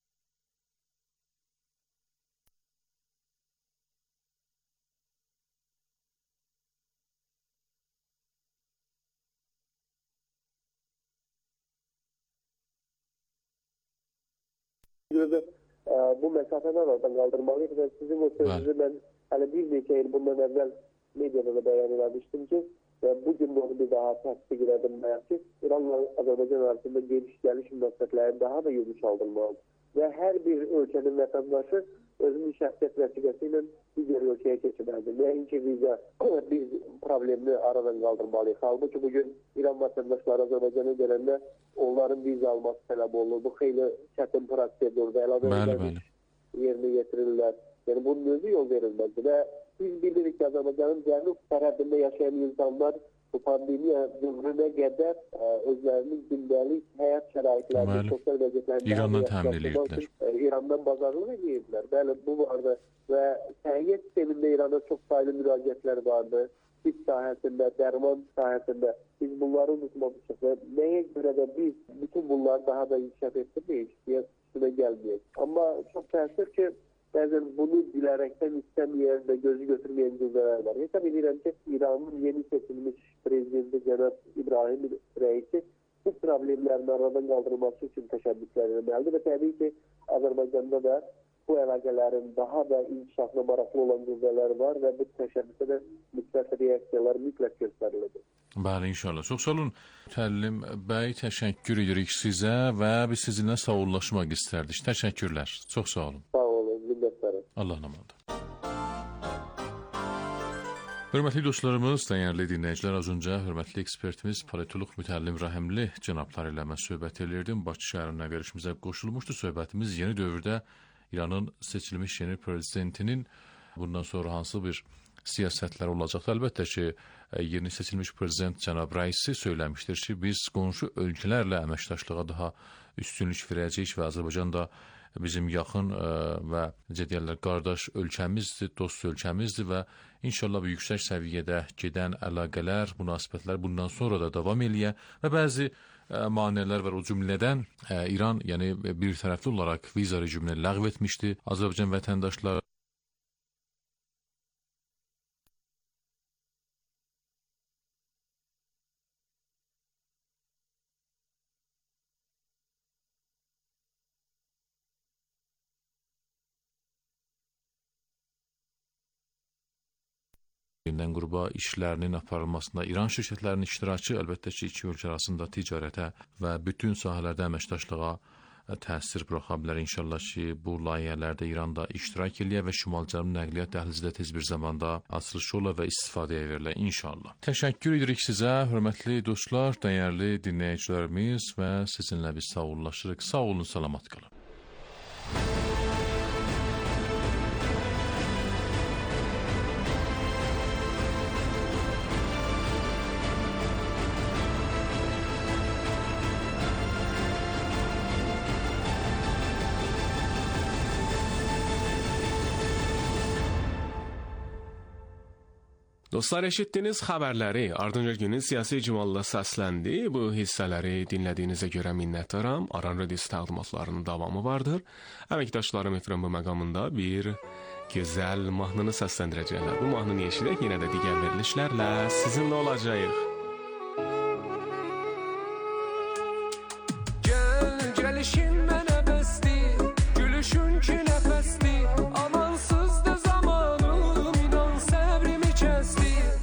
bu məsafəni aradan qaldırmalıyıq və sizin o sözünüzü mən hələ bir neçə il bundan əvvəl mediada da bəyan eləmişdim ki, və bugün onu bir daha təsdiq elədim ki, İranla Azərbaycan arasında geliş-gəliş münasibətləri daha da yumuşaldılmalıdır. Və hər bir ölkənin vətəndaşı özünün şəxsiyyət vəsiqəsi ilə digər ölkəyə keçməlidir. Nəinki viza biz problemini aradan qaldırmalıyıq. Halbuki bugün İran vətəndaşları Azərbaycana gələndə onların viza alması tələb olunur. Bu xeyli çətin prosedurdur. Əlavə yerinə yetirirlər. Yəni bunun özü yol verilməzdir. Və biz bilirik ki, Azərbaycanın cənub tərəfində yaşayan insanlar bu pandemiya dövrünə qədər özlərinin gündəlik həyat şəraitlərini, sosial vəziyyətlərini İrandan bazarlıq edirlər. Bəli, bu vardı və səhiyyə sistemində İrana çox sayılı müraciətlər vardı. Tibb sahəsində, dərman sahəsində biz bunları unutmamışıq və nəyə görə də biz bütün bunları daha da inkişaf etdirməyik, üstünə gəlməyik. Amma çox təəssüf ki, bəzən bunu dilərəkdən istəməyən və gözü götürməyən cüzələr var. Hesab edirəm ki, İranın yeni seçilmiş prezidenti Cənab İbrahim Rəisi bu problemlərin aradan qaldırılması üçün təşəbbüslər etməlidir və təbii ki, Azərbaycanda da bu əlaqələrin daha da inkişafına maraqlı olan cüzələr var və bu təşəbbüsə də mütləq reaksiyalar mütləq göstərilir. Bəli, inşallah. Çox sağ olun. Mütəllim bəy, təşəkkür edirik sizə və biz sizinlə sağollaşmaq istərdik. Təşəkkürlər. Çox sağ olun. Sağ olun, minnətdarım. Allah emanet. Hörmətli dostlarımız, dəyərli dinləyicilər, az öncə hörmətli ekspertimiz politolog Mütəllim Rəhimli cənabları ilə mən söhbət edirdim. Bakı şəhərində görüşümüzə qoşulmuşdu. Söhbətimiz yeni dövrdə İranın seçilmiş yeni prezidentinin bundan sonra hansı bir siyasətlər olacaqdır. Əlbəttə ki, yeni seçilmiş prezident cənab Rəisi söyləmişdir ki, biz qonşu ölkələrlə əməkdaşlığa daha üstünlük verəcəyik və Azərbaycan da bizim yaxın və necə deyirlər, qardaş ölkəmizdir, dost ölkəmizdir və inşallah bu yüksək səviyyədə gedən əlaqələr, münasibətlər bundan sonra da davam eləyə və bəzi maneələr var. O cümlədən İran, yəni bir tərəfli olaraq viza rejimini ləğv etmişdi. Azərbaycan vətəndaşları qruba işlərinin aparılmasında İran şirkətlərinin iştirakı əlbəttə ki, iki ölkə arasında ticarətə və bütün sahələrdə əməkdaşlığa təsir buraxa bilər. İnşallah ki, bu layihələrdə İranda iştirak eləyər və Şimal-Cənub nəqliyyat dəhlizi də tez bir zamanda açılış ola və istifadəyə verirlər inşallah. Təşəkkür edirik sizə, hörmətli dostlar, dəyərli dinləyicilərimiz və sizinlə biz sağollaşırıq. Sağ olun, salamat qalın. Dostlar, eşitdiniz xəbərləri, ardınca günün siyasi icmalla səsləndi. Bu hissələri dinlədiyinizə görə minnətdaram. Aran Radiosu təqdimatlarının davamı vardır. Əməkdaşlarım efran bu məqamında bir gözəl mahnını səsləndirəcəklər. Bu mahnını eşidək, yenə də digər verilişlərlə sizinlə olacağıq. Gəl, gəlişin mənə bəsdir, gülüşün ki nəfəsdir, amansızdır zamanım, inan səbrimi kəsdir.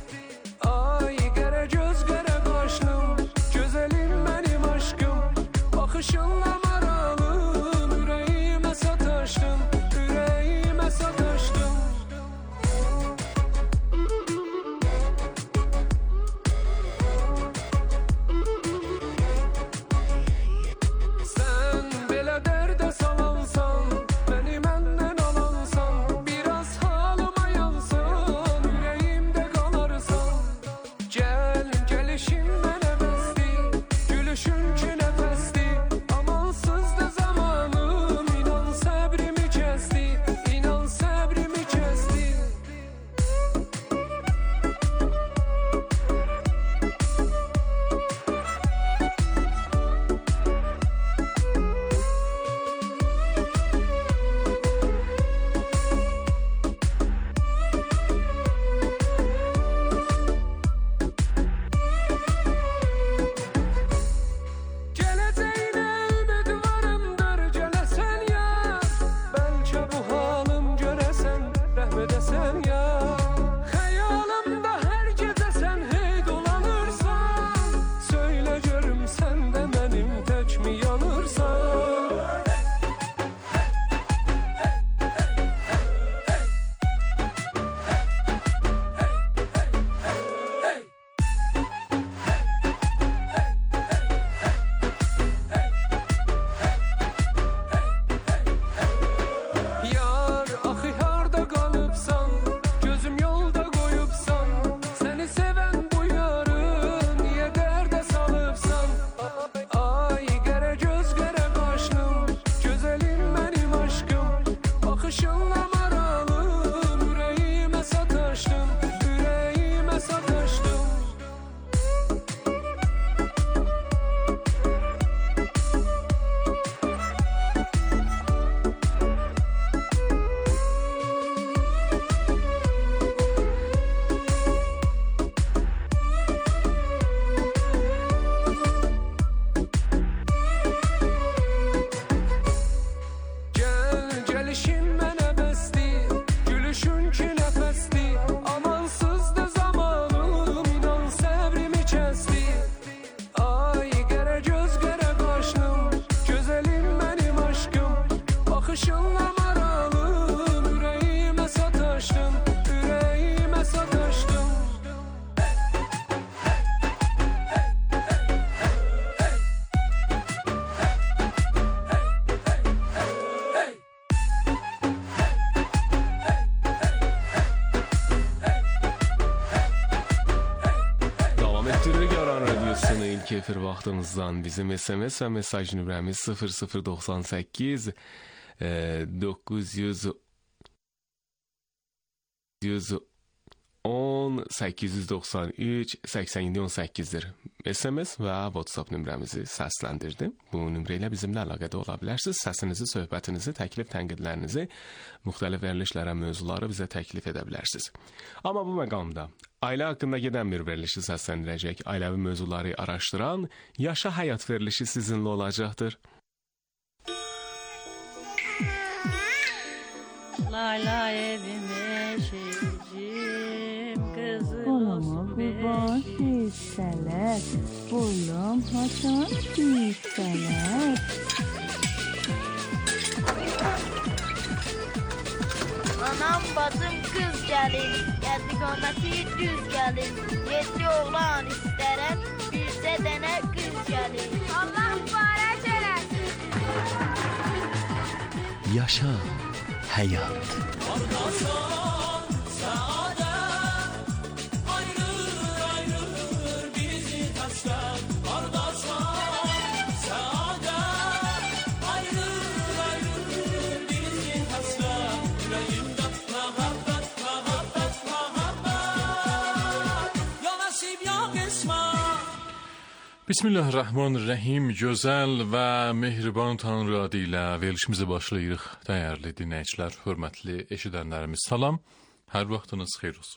Bakışınla maralım, ürəyimə sataşdın, ürəyimə sataşdın. Sən belə dərdə salansan, məni məndən alansan, biraz halıma yansan, ürəyimdə qalarsan. Gəl, gəlişin mənə bəsdir, gülüşün ki nəfəsdir. Efir vaxtımızdan bizim SMS və mesaj nömrəmiz 0098 900 10 893 8718-dir. SMS və WhatsApp nömrəmizi səsləndirdim. Bu nömrə ilə bizimlə əlaqədə ola bilərsiniz. Səsinizi, söhbətinizi, təklif, tənqidlərinizi, müxtəlif verilişlərə, mövzuları bizə təklif edə bilərsiniz. Amma bu məqamda ailə haqqında gedən bir verilişi səsləndirəcək, ailəvi mövzuları araşdıran Yaşa Həyat verilişi sizinlə olacaqdır. Layla evime şecim kızım kurban hisseler Bullum haçan hisseler Anam bacım kız gelin Geldi kometi düz gelin Yedi oğlan isterem Birse dene kız gelin Allah mübarek eləsin Yaşa Həyat. Bismillahirrahmanirrahim. Gözəl və mehriban Tanrı adı ilə verilişimizi başlayırıq. Dəyərli dinləyicilər, hörmətli eşidənlərimiz, salam. Hər vaxtınız xeyir olsun.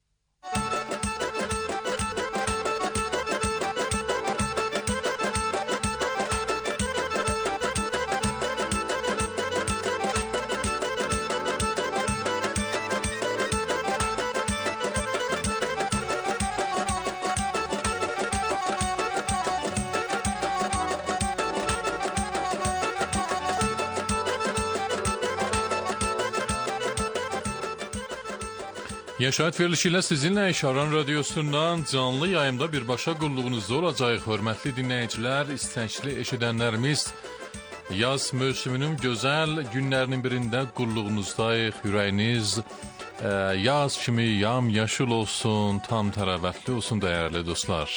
Yaşayat verilişi ilə sizinlə Aran radiosundan canlı yayımda birbaşa qulluğunuzda olacaq. Hörmətli dinləyicilər, istəkli eşidənlərimiz, yaz mövsümünün gözəl günlərinin birində qulluğunuzdayıq. Ürəyiniz yaz kimi yam-yaşıl olsun, tam təravətli olsun dəyərli dostlar.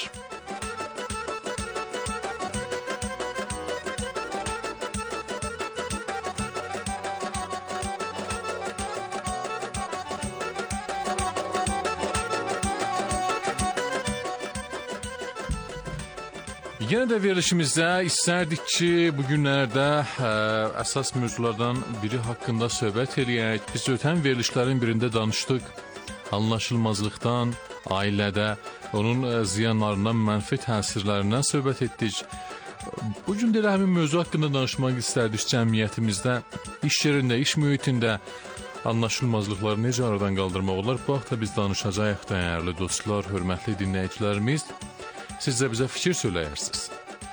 Yenə də verilişimizdə istərdik ki, bu günlərdə əsas mövzulardan biri haqqında söhbət eləyək. Biz ötən verilişlərin birində danışdıq anlaşılmazlıqdan, ailədə, onun ziyanlarından, mənfi təsirlərindən söhbət etdik. Bu gün də həmin mövzu haqqında danışmaq istərdik cəmiyyətimizdə, iş yerində, iş mühitində anlaşılmazlıqları necə aradan qaldırmaq olar? Bu haqda biz danışacağıq dəyərli dostlar, hörmətli dinləyicilərimiz. Siz də bizə fikir söyləyərsiniz.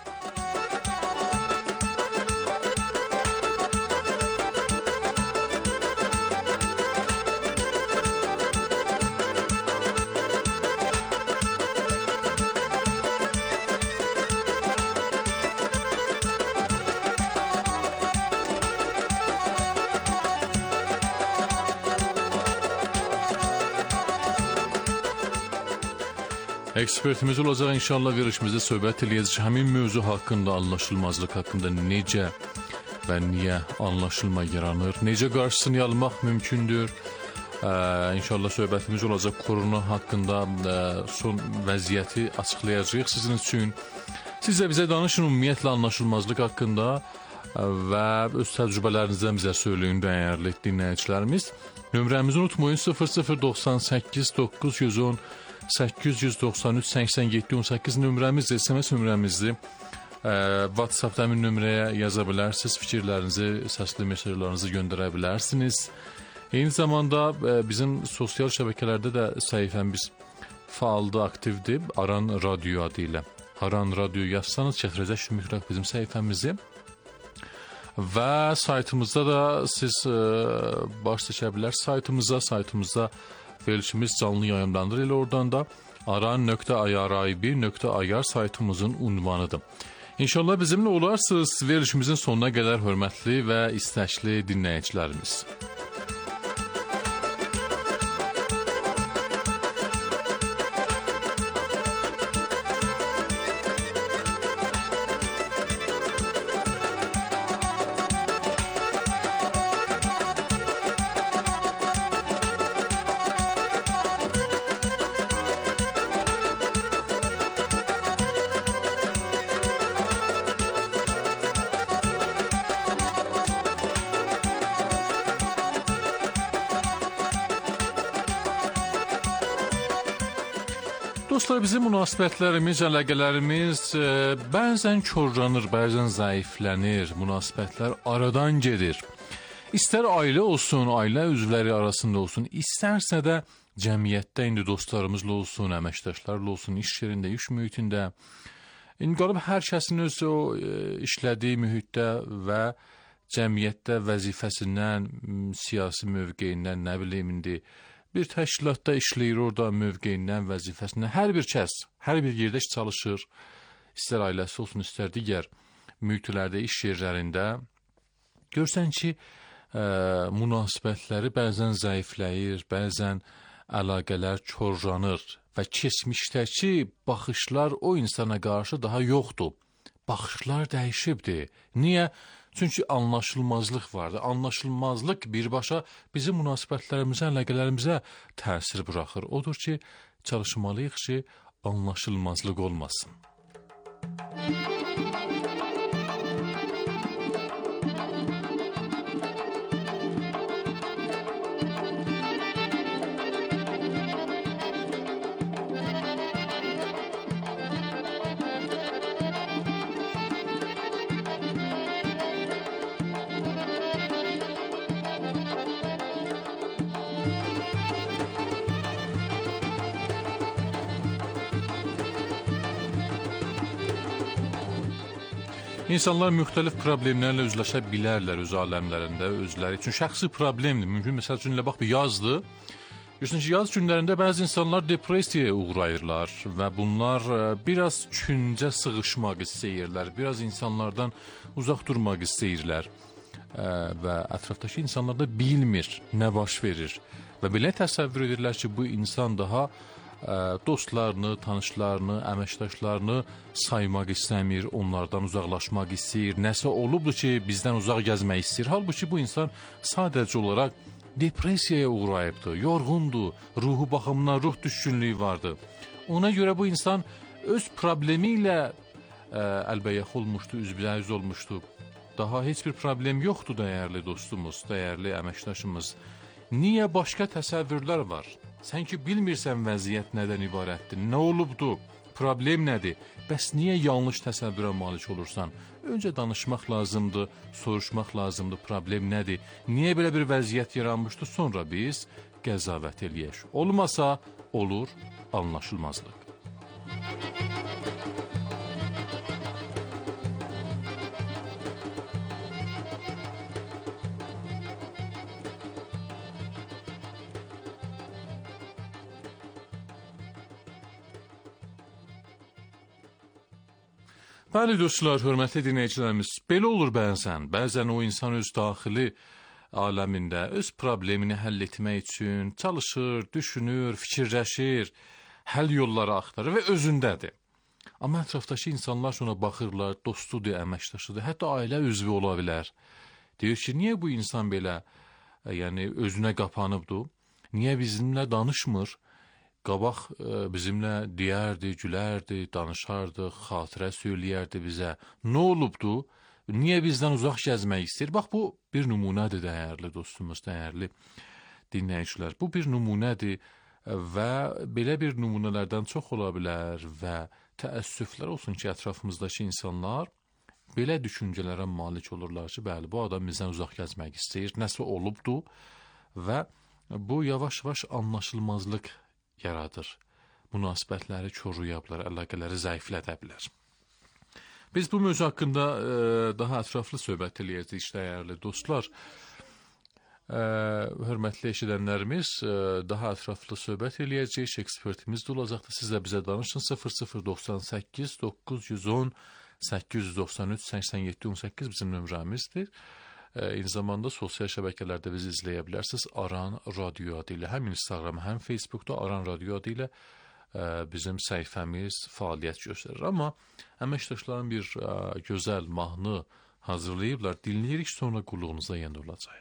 Ekspertimiz olacaq inşallah verilişimizdə söhbət eləyəcək. Həmin mövzu haqqında, anlaşılmazlıq haqqında necə və niyə anlaşılma yaranır, necə qarşısını almaq mümkündür. İnşallah söhbətimiz olacaq korona haqqında son vəziyyəti açıqlayacağıq sizin üçün. Siz də bizə danışın ümumiyyətlə anlaşılmazlıq haqqında və öz təcrübələrinizdən bizə söyləyin dəyərli dinləyicilərimiz. Nömrəmizi unutmayın 0098 910 893-87-18 nömrəmizdir, SMS nömrəmizdir. WhatsApp həmin nömrəyə yaza bilərsiniz, fikirlərinizi, səsli mesajlarınızı göndərə bilərsiniz. Eyni zamanda bizim sosial şəbəkələrdə də səhifəmiz faaldır, aktivdir. Aran Radio adı ilə. Aran Radio yazsanız gətirəcək mütləq bizim səhifəmizi. Və saytımızda da siz baş çəkə bilərsiniz. Saytımızda verilişimiz canlı yayımlandır. Elə oradan da aran.irib.ir saytımızın unvanıdır. İnşallah bizimlə olarsınız verilişimizin sonuna qədər hörmətli və istəkli dinləyicilərimiz. Dostlar, bizim münasibətlərimiz, əlaqələrimiz bəzən korlanır, bəzən zəiflənir, münasibətlər aradan gedir. İstər ailə olsun, ailə üzvləri arasında olsun, istərsə də cəmiyyətdə indi dostlarımızla olsun, əməkdaşlarla olsun, iş yerində, iş mühitində. İndi qalıb hər kəsin öz o işlədiyi mühitdə və cəmiyyətdə vəzifəsindən, siyasi mövqeyindən, nə bilim indi, bir təşkilatda işləyir, orada mövqeyindən, vəzifəsindən. Hər bir kəs, hər bir yerdə çalışır, istər ailəsi olsun, istər digər mühitlərdə, iş yerlərində. Görsən ki, münasibətləri bəzən zəifləyir, bəzən əlaqələr korlanır və keçmişdəki baxışlar o insana qarşı daha yoxdur. Baxışlar dəyişibdir. Niyə? Çünki anlaşılmazlıq vardı. Anlaşılmazlıq birbaşa bizim münasibətlərimizə, əlaqələrimizə təsir buraxır. Odur ki, çalışmalıyıq ki, anlaşılmazlıq olmasın. İnsanlar müxtəlif problemlərlə üzləşə bilərlər öz aləmlərində, özləri üçün şəxsi problemdir. Mümkün, məsəl üçün, bax, yazdır. Görürsün ki, yaz günlərində bəzi insanlar depressiyaya uğrayırlar və bunlar biraz küncə sığışmaq istəyirlər, biraz insanlardan uzaq durmaq istəyirlər və ətrafdakı insanlar da bilmir, nə baş verir və belə təsəvvür edirlər ki, bu insan daha dostlarını, tanışlarını, əməkdaşlarını saymaq istəmir, onlardan uzaqlaşmaq istəyir, nəsə olubdur ki, bizdən uzaq gəzmək istəyir. Halbuki bu insan sadəcə olaraq depressiyaya uğrayıbdır, yorğundur, ruhu baxımından ruh düşkünlüyü vardır. Ona görə bu insan öz problemi ilə əlbəyax olmuşdu, üzbəyüz olmuşdu. Daha heç bir problem yoxdur, dəyərli dostumuz, dəyərli əməkdaşımız. Niyə başqa təsəvvürlər var? Sən ki, bilmirsən vəziyyət nədən ibarətdir, nə olubdur, problem nədir, bəs niyə yanlış təsəvvürə malik olursan? Öncə danışmaq lazımdır, soruşmaq lazımdır, problem nədir, niyə belə bir vəziyyət yaranmışdır, sonra biz qəzavət eləyək. Olmasa, olur anlaşılmazlıq. Bəli dostlar, hörmətli dinləyicilərimiz, belə olur bəzən o insan öz daxili aləmində öz problemini həll etmək üçün çalışır, düşünür, fikirləşir, həll yolları axtarır və özündədir. Amma ətrafdakı insanlar ona baxırlar, dostudur, əməkdaşıdır, hətta ailə üzvü ola bilər. Deyir ki, niyə bu insan belə özünə qapanıbdır, niyə bizimlə danışmır? Qabaq bizimlə deyərdi, gülərdi, danışardı, xatirə söyləyərdi bizə. Nə olubdu? Niyə bizdən uzaq gəzmək istəyir? Bax, bu bir nümunədir, dəyərli dostumuz, dəyərli dinləyicilər. Bu bir nümunədir və belə bir nümunələrdən çox ola bilər və təəssüflər olsun ki, ətrafımızdakı insanlar belə düşüncələrə malik olurlar ki, bəli, bu adam bizdən uzaq gəzmək istəyir, nəsə olubdu və bu yavaş-yavaş anlaşılmazlıq yaradır. Münasibətləri korlaya bilər, əlaqələri zəiflədə bilər. Biz bu mövzu haqqında daha ətraflı söhbət eləyəcəyik, dəyərli dostlar. Hörmətli eşidənlərimiz, daha ətraflı söhbət eləyəcəyik, ekspertimiz də olacaqdır. Siz də bizə danışın, 0098 910 893 87 18 bizim nömrəmizdir. Eyni zamanda sosial şəbəkələrdə bizi izləyə bilərsiniz. Aran Radio adı ilə, həm Instagram, həm Facebookda Aran Radio adı ilə bizim səhifəmiz fəaliyyət göstərir. Amma əməkdaşların bir gözəl mahnı hazırlayıblar. Dinləyirik, sonra qulluğunuza yenə olacaq.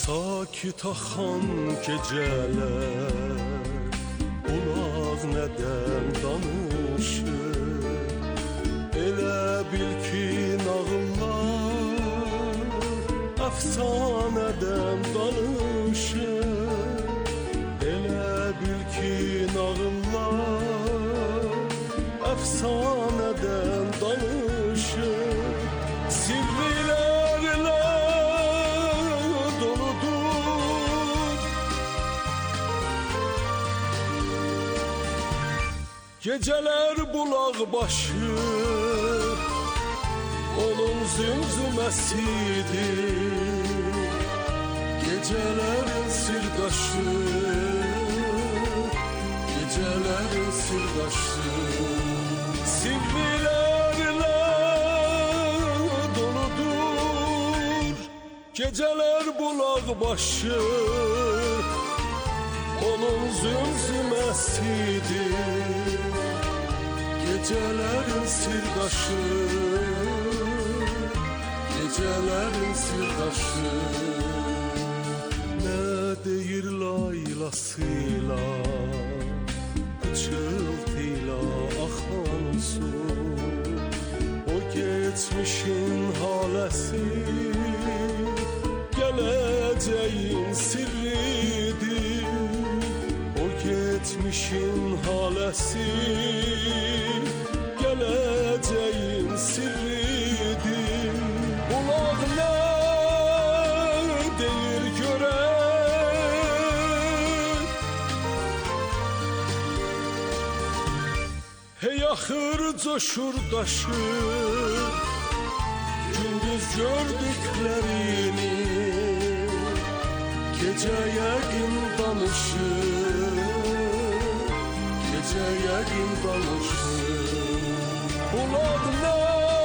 Sakit axan gecələr Qulaq nədən danışır Elə bil ki nağıllar Əfsanədən danışır Elə bil ki nağıllar Əfsanədən danışır Sirrilərlə doludur Gecələr bulaq başı Onun zümzüməsidir Gecələrin sirdaşı Gecələrin sirdaşı Sirrilərlə doludur Gecələr bulaq başı Onun zümzüməsidir Gecələrin sirdaşı Gecələrin sirdaşı Nə deyir laylasıyla Pıçıltıyla axan su O geçmişin haləsi Gələcəyin sirridir O geçmişin haləsi Gələcəyin sirridir Bulaq nə deyir görək Hey axır coşur daşır Gündüz gördüklərini Gecə yəqin danışır Gecə yəqin danışır Bulaq nə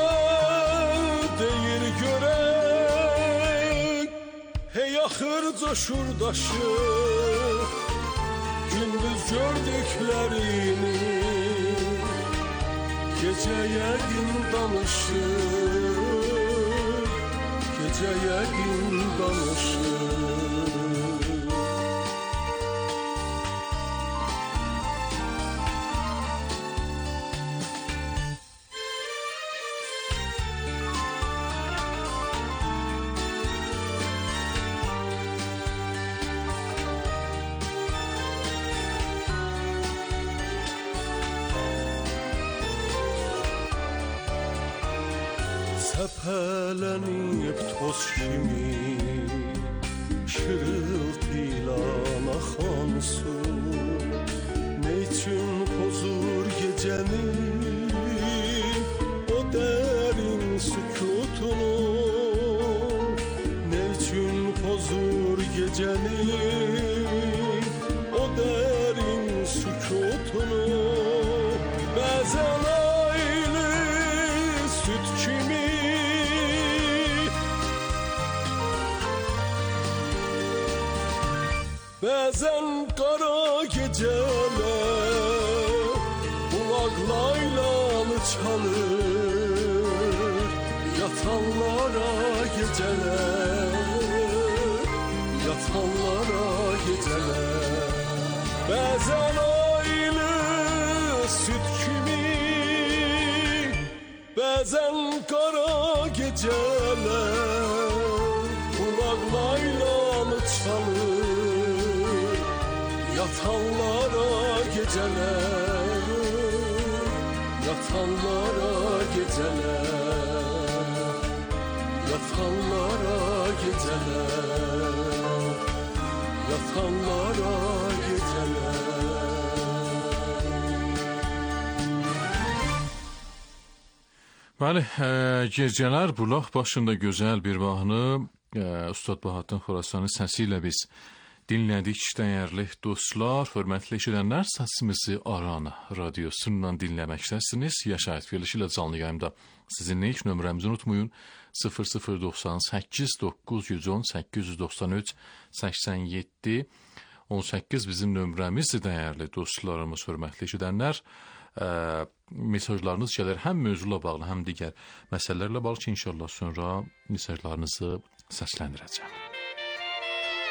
deyir görək Hey axır coşur daşır Gündüz gördüklərini Gecə yəqin danışır Gecə yəqin danışır Səpələnib toz kimi Şırıltıyla axan su Ne üçün pozur gecəni O dərin sükutunu Ne üçün pozur gecəni O dərin sükutunu Bəzən aylı süt kimi Bəzən qara gecələr Bulaq laylalı çalır Yatanlara gecələr Yatanlara gecələr Bəzən aylı süt kimi Bəzən qara gecələr Bulaq laylalı çalır Yatanlara geceler Yatanlara geceler Yatanlara geceler Yatanlara geceler Bəli, gecələr bulaq başında gözəl bir mahnı Ustad Bahattin Xorasani səsi ilə biz dinlədik dəyərli dostlar, hörmətli eşidənlər, səsimizi Arana radiosundan dinləməkdəsiniz. Yaşayət verilişi ilə canlı yayımda sizinlə ilk nömrəmizi unutmayın. 0098 910 893 87 18 bizim nömrəmizdir dəyərli dostlarımız, hörmətli eşidənlər. Mesajlarınız gəlir həm mövzula bağlı, həm digər məsələlərlə bağlı ki, inşallah sonra mesajlarınızı səsləndirəcəm.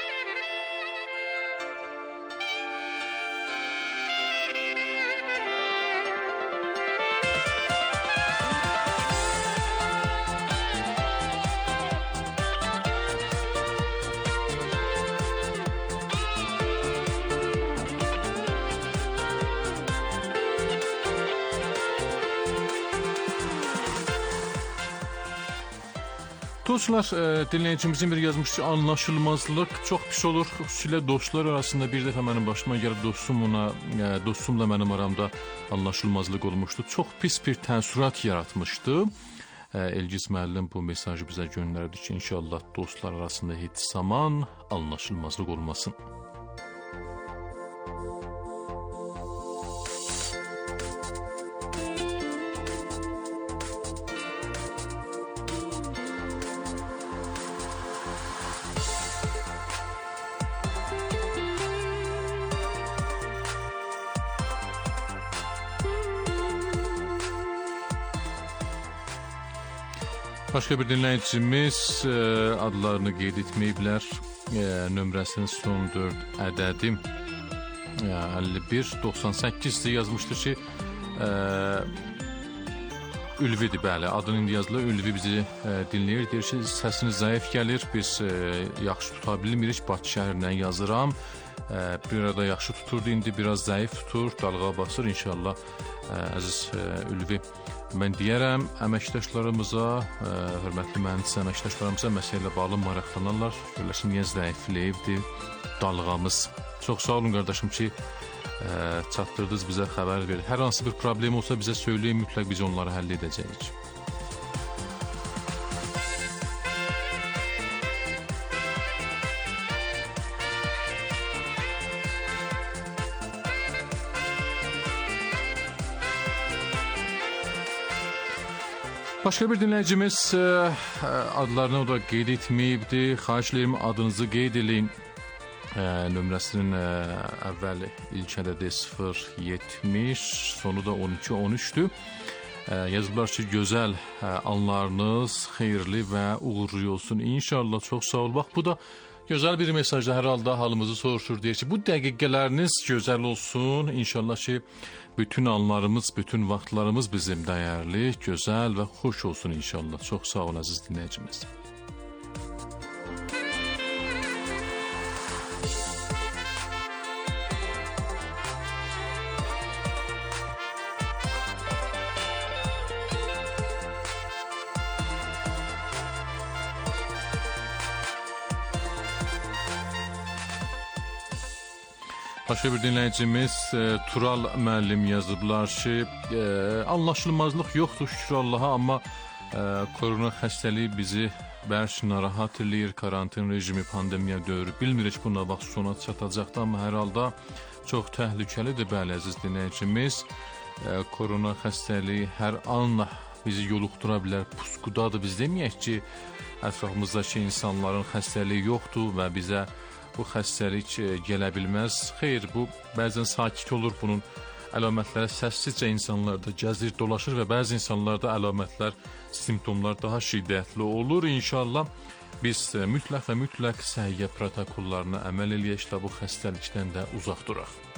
Dostlar, dinləyicimizin bir yazmış ki, anlaşılmazlıq çox pis olur. Xüsusilə dostlar arasında bir dəfə mənim başıma gəlib dostumla mənim aramda anlaşılmazlıq olmuşdu. Çox pis bir təəssürat yaratmışdı. Elgiz müəllim bu mesajı bizə göndərdi ki, inşallah dostlar arasında heç zaman anlaşılmazlıq olmasın. Başqa bir dinləyicimiz adlarını qeyd etməyiblər. Nömrəsinin son 4 ədədi 5198-dir, yazmışdır ki, Ülvidir, bəli, adını indi yazılır. Ülvi bizi dinləyir, deyir ki, səsiniz zəif gəlir, biz yaxşı tuta bilmirik, Bakı şəhərindən yazıram. Bir arada yaxşı tuturdu, indi biraz zəif tutur, dalğa basır inşallah. Əziz Ülvi, mən deyərəm əməkdaşlarımıza, hörmətli mühəndis əməkdaşlarımıza məsələ ilə bağlı maraqlanarlar. Görürlər niyə zəifləyibdir dalğamız. Çox sağ olun qardaşım ki, çatdırdınız, bizə xəbər verin. Hər hansı bir problem olsa bizə söyləyin, mütləq biz onları həll edəcəyik. Başqa bir dinləyicimiz adlarını o da qeyd etməyibdir. Xahiş edirəm adınızı qeyd edin. Nömrəsinin əvvəl ilk ədədi 070, sonu da 12-13-dür. Yazıblar ki, gözəl anlarınız xeyirli və uğurlu olsun. İnşallah, çox sağ ol. Bax, bu da gözəl bir mesajda hər halda halımızı soruşur. Deyir ki, bu dəqiqələriniz gözəl olsun. İnşallah ki, bütün anlarımız, bütün vaxtlarımız bizim dəyərli, gözəl və xoş olsun inşallah. Çox sağ ol, əziz dinləyicimiz. Başqa bir dinləyicimiz Tural müəllim yazıblar ki, anlaşılmazlıq yoxdur şükür Allaha, amma korona xəstəliyi bizi bərk narahat eləyir, karantin rejimi, pandemiya dövrü. Bilmirik buna vaxt sona çatacaqdı, amma hər halda çox təhlükəlidir, bəli əziz dinləyicimiz. Korona xəstəliyi hər an bizi yoluxdura bilər, pusqudadır. Biz deməyək ki, ətrafımızdakı insanların xəstəliyi yoxdur və bizə bu xəstəlik gələ bilməz. Xeyr, bu bəzən sakit olur, bunun əlamətləri səssizcə insanlarda gəzir, dolaşır və bəzi insanlarda əlamətlər, simptomlar daha şiddətli olur. İnşallah biz mütləq və mütləq səhiyyə protokollarına əməl eləyək də bu xəstəlikdən də uzaq duraq.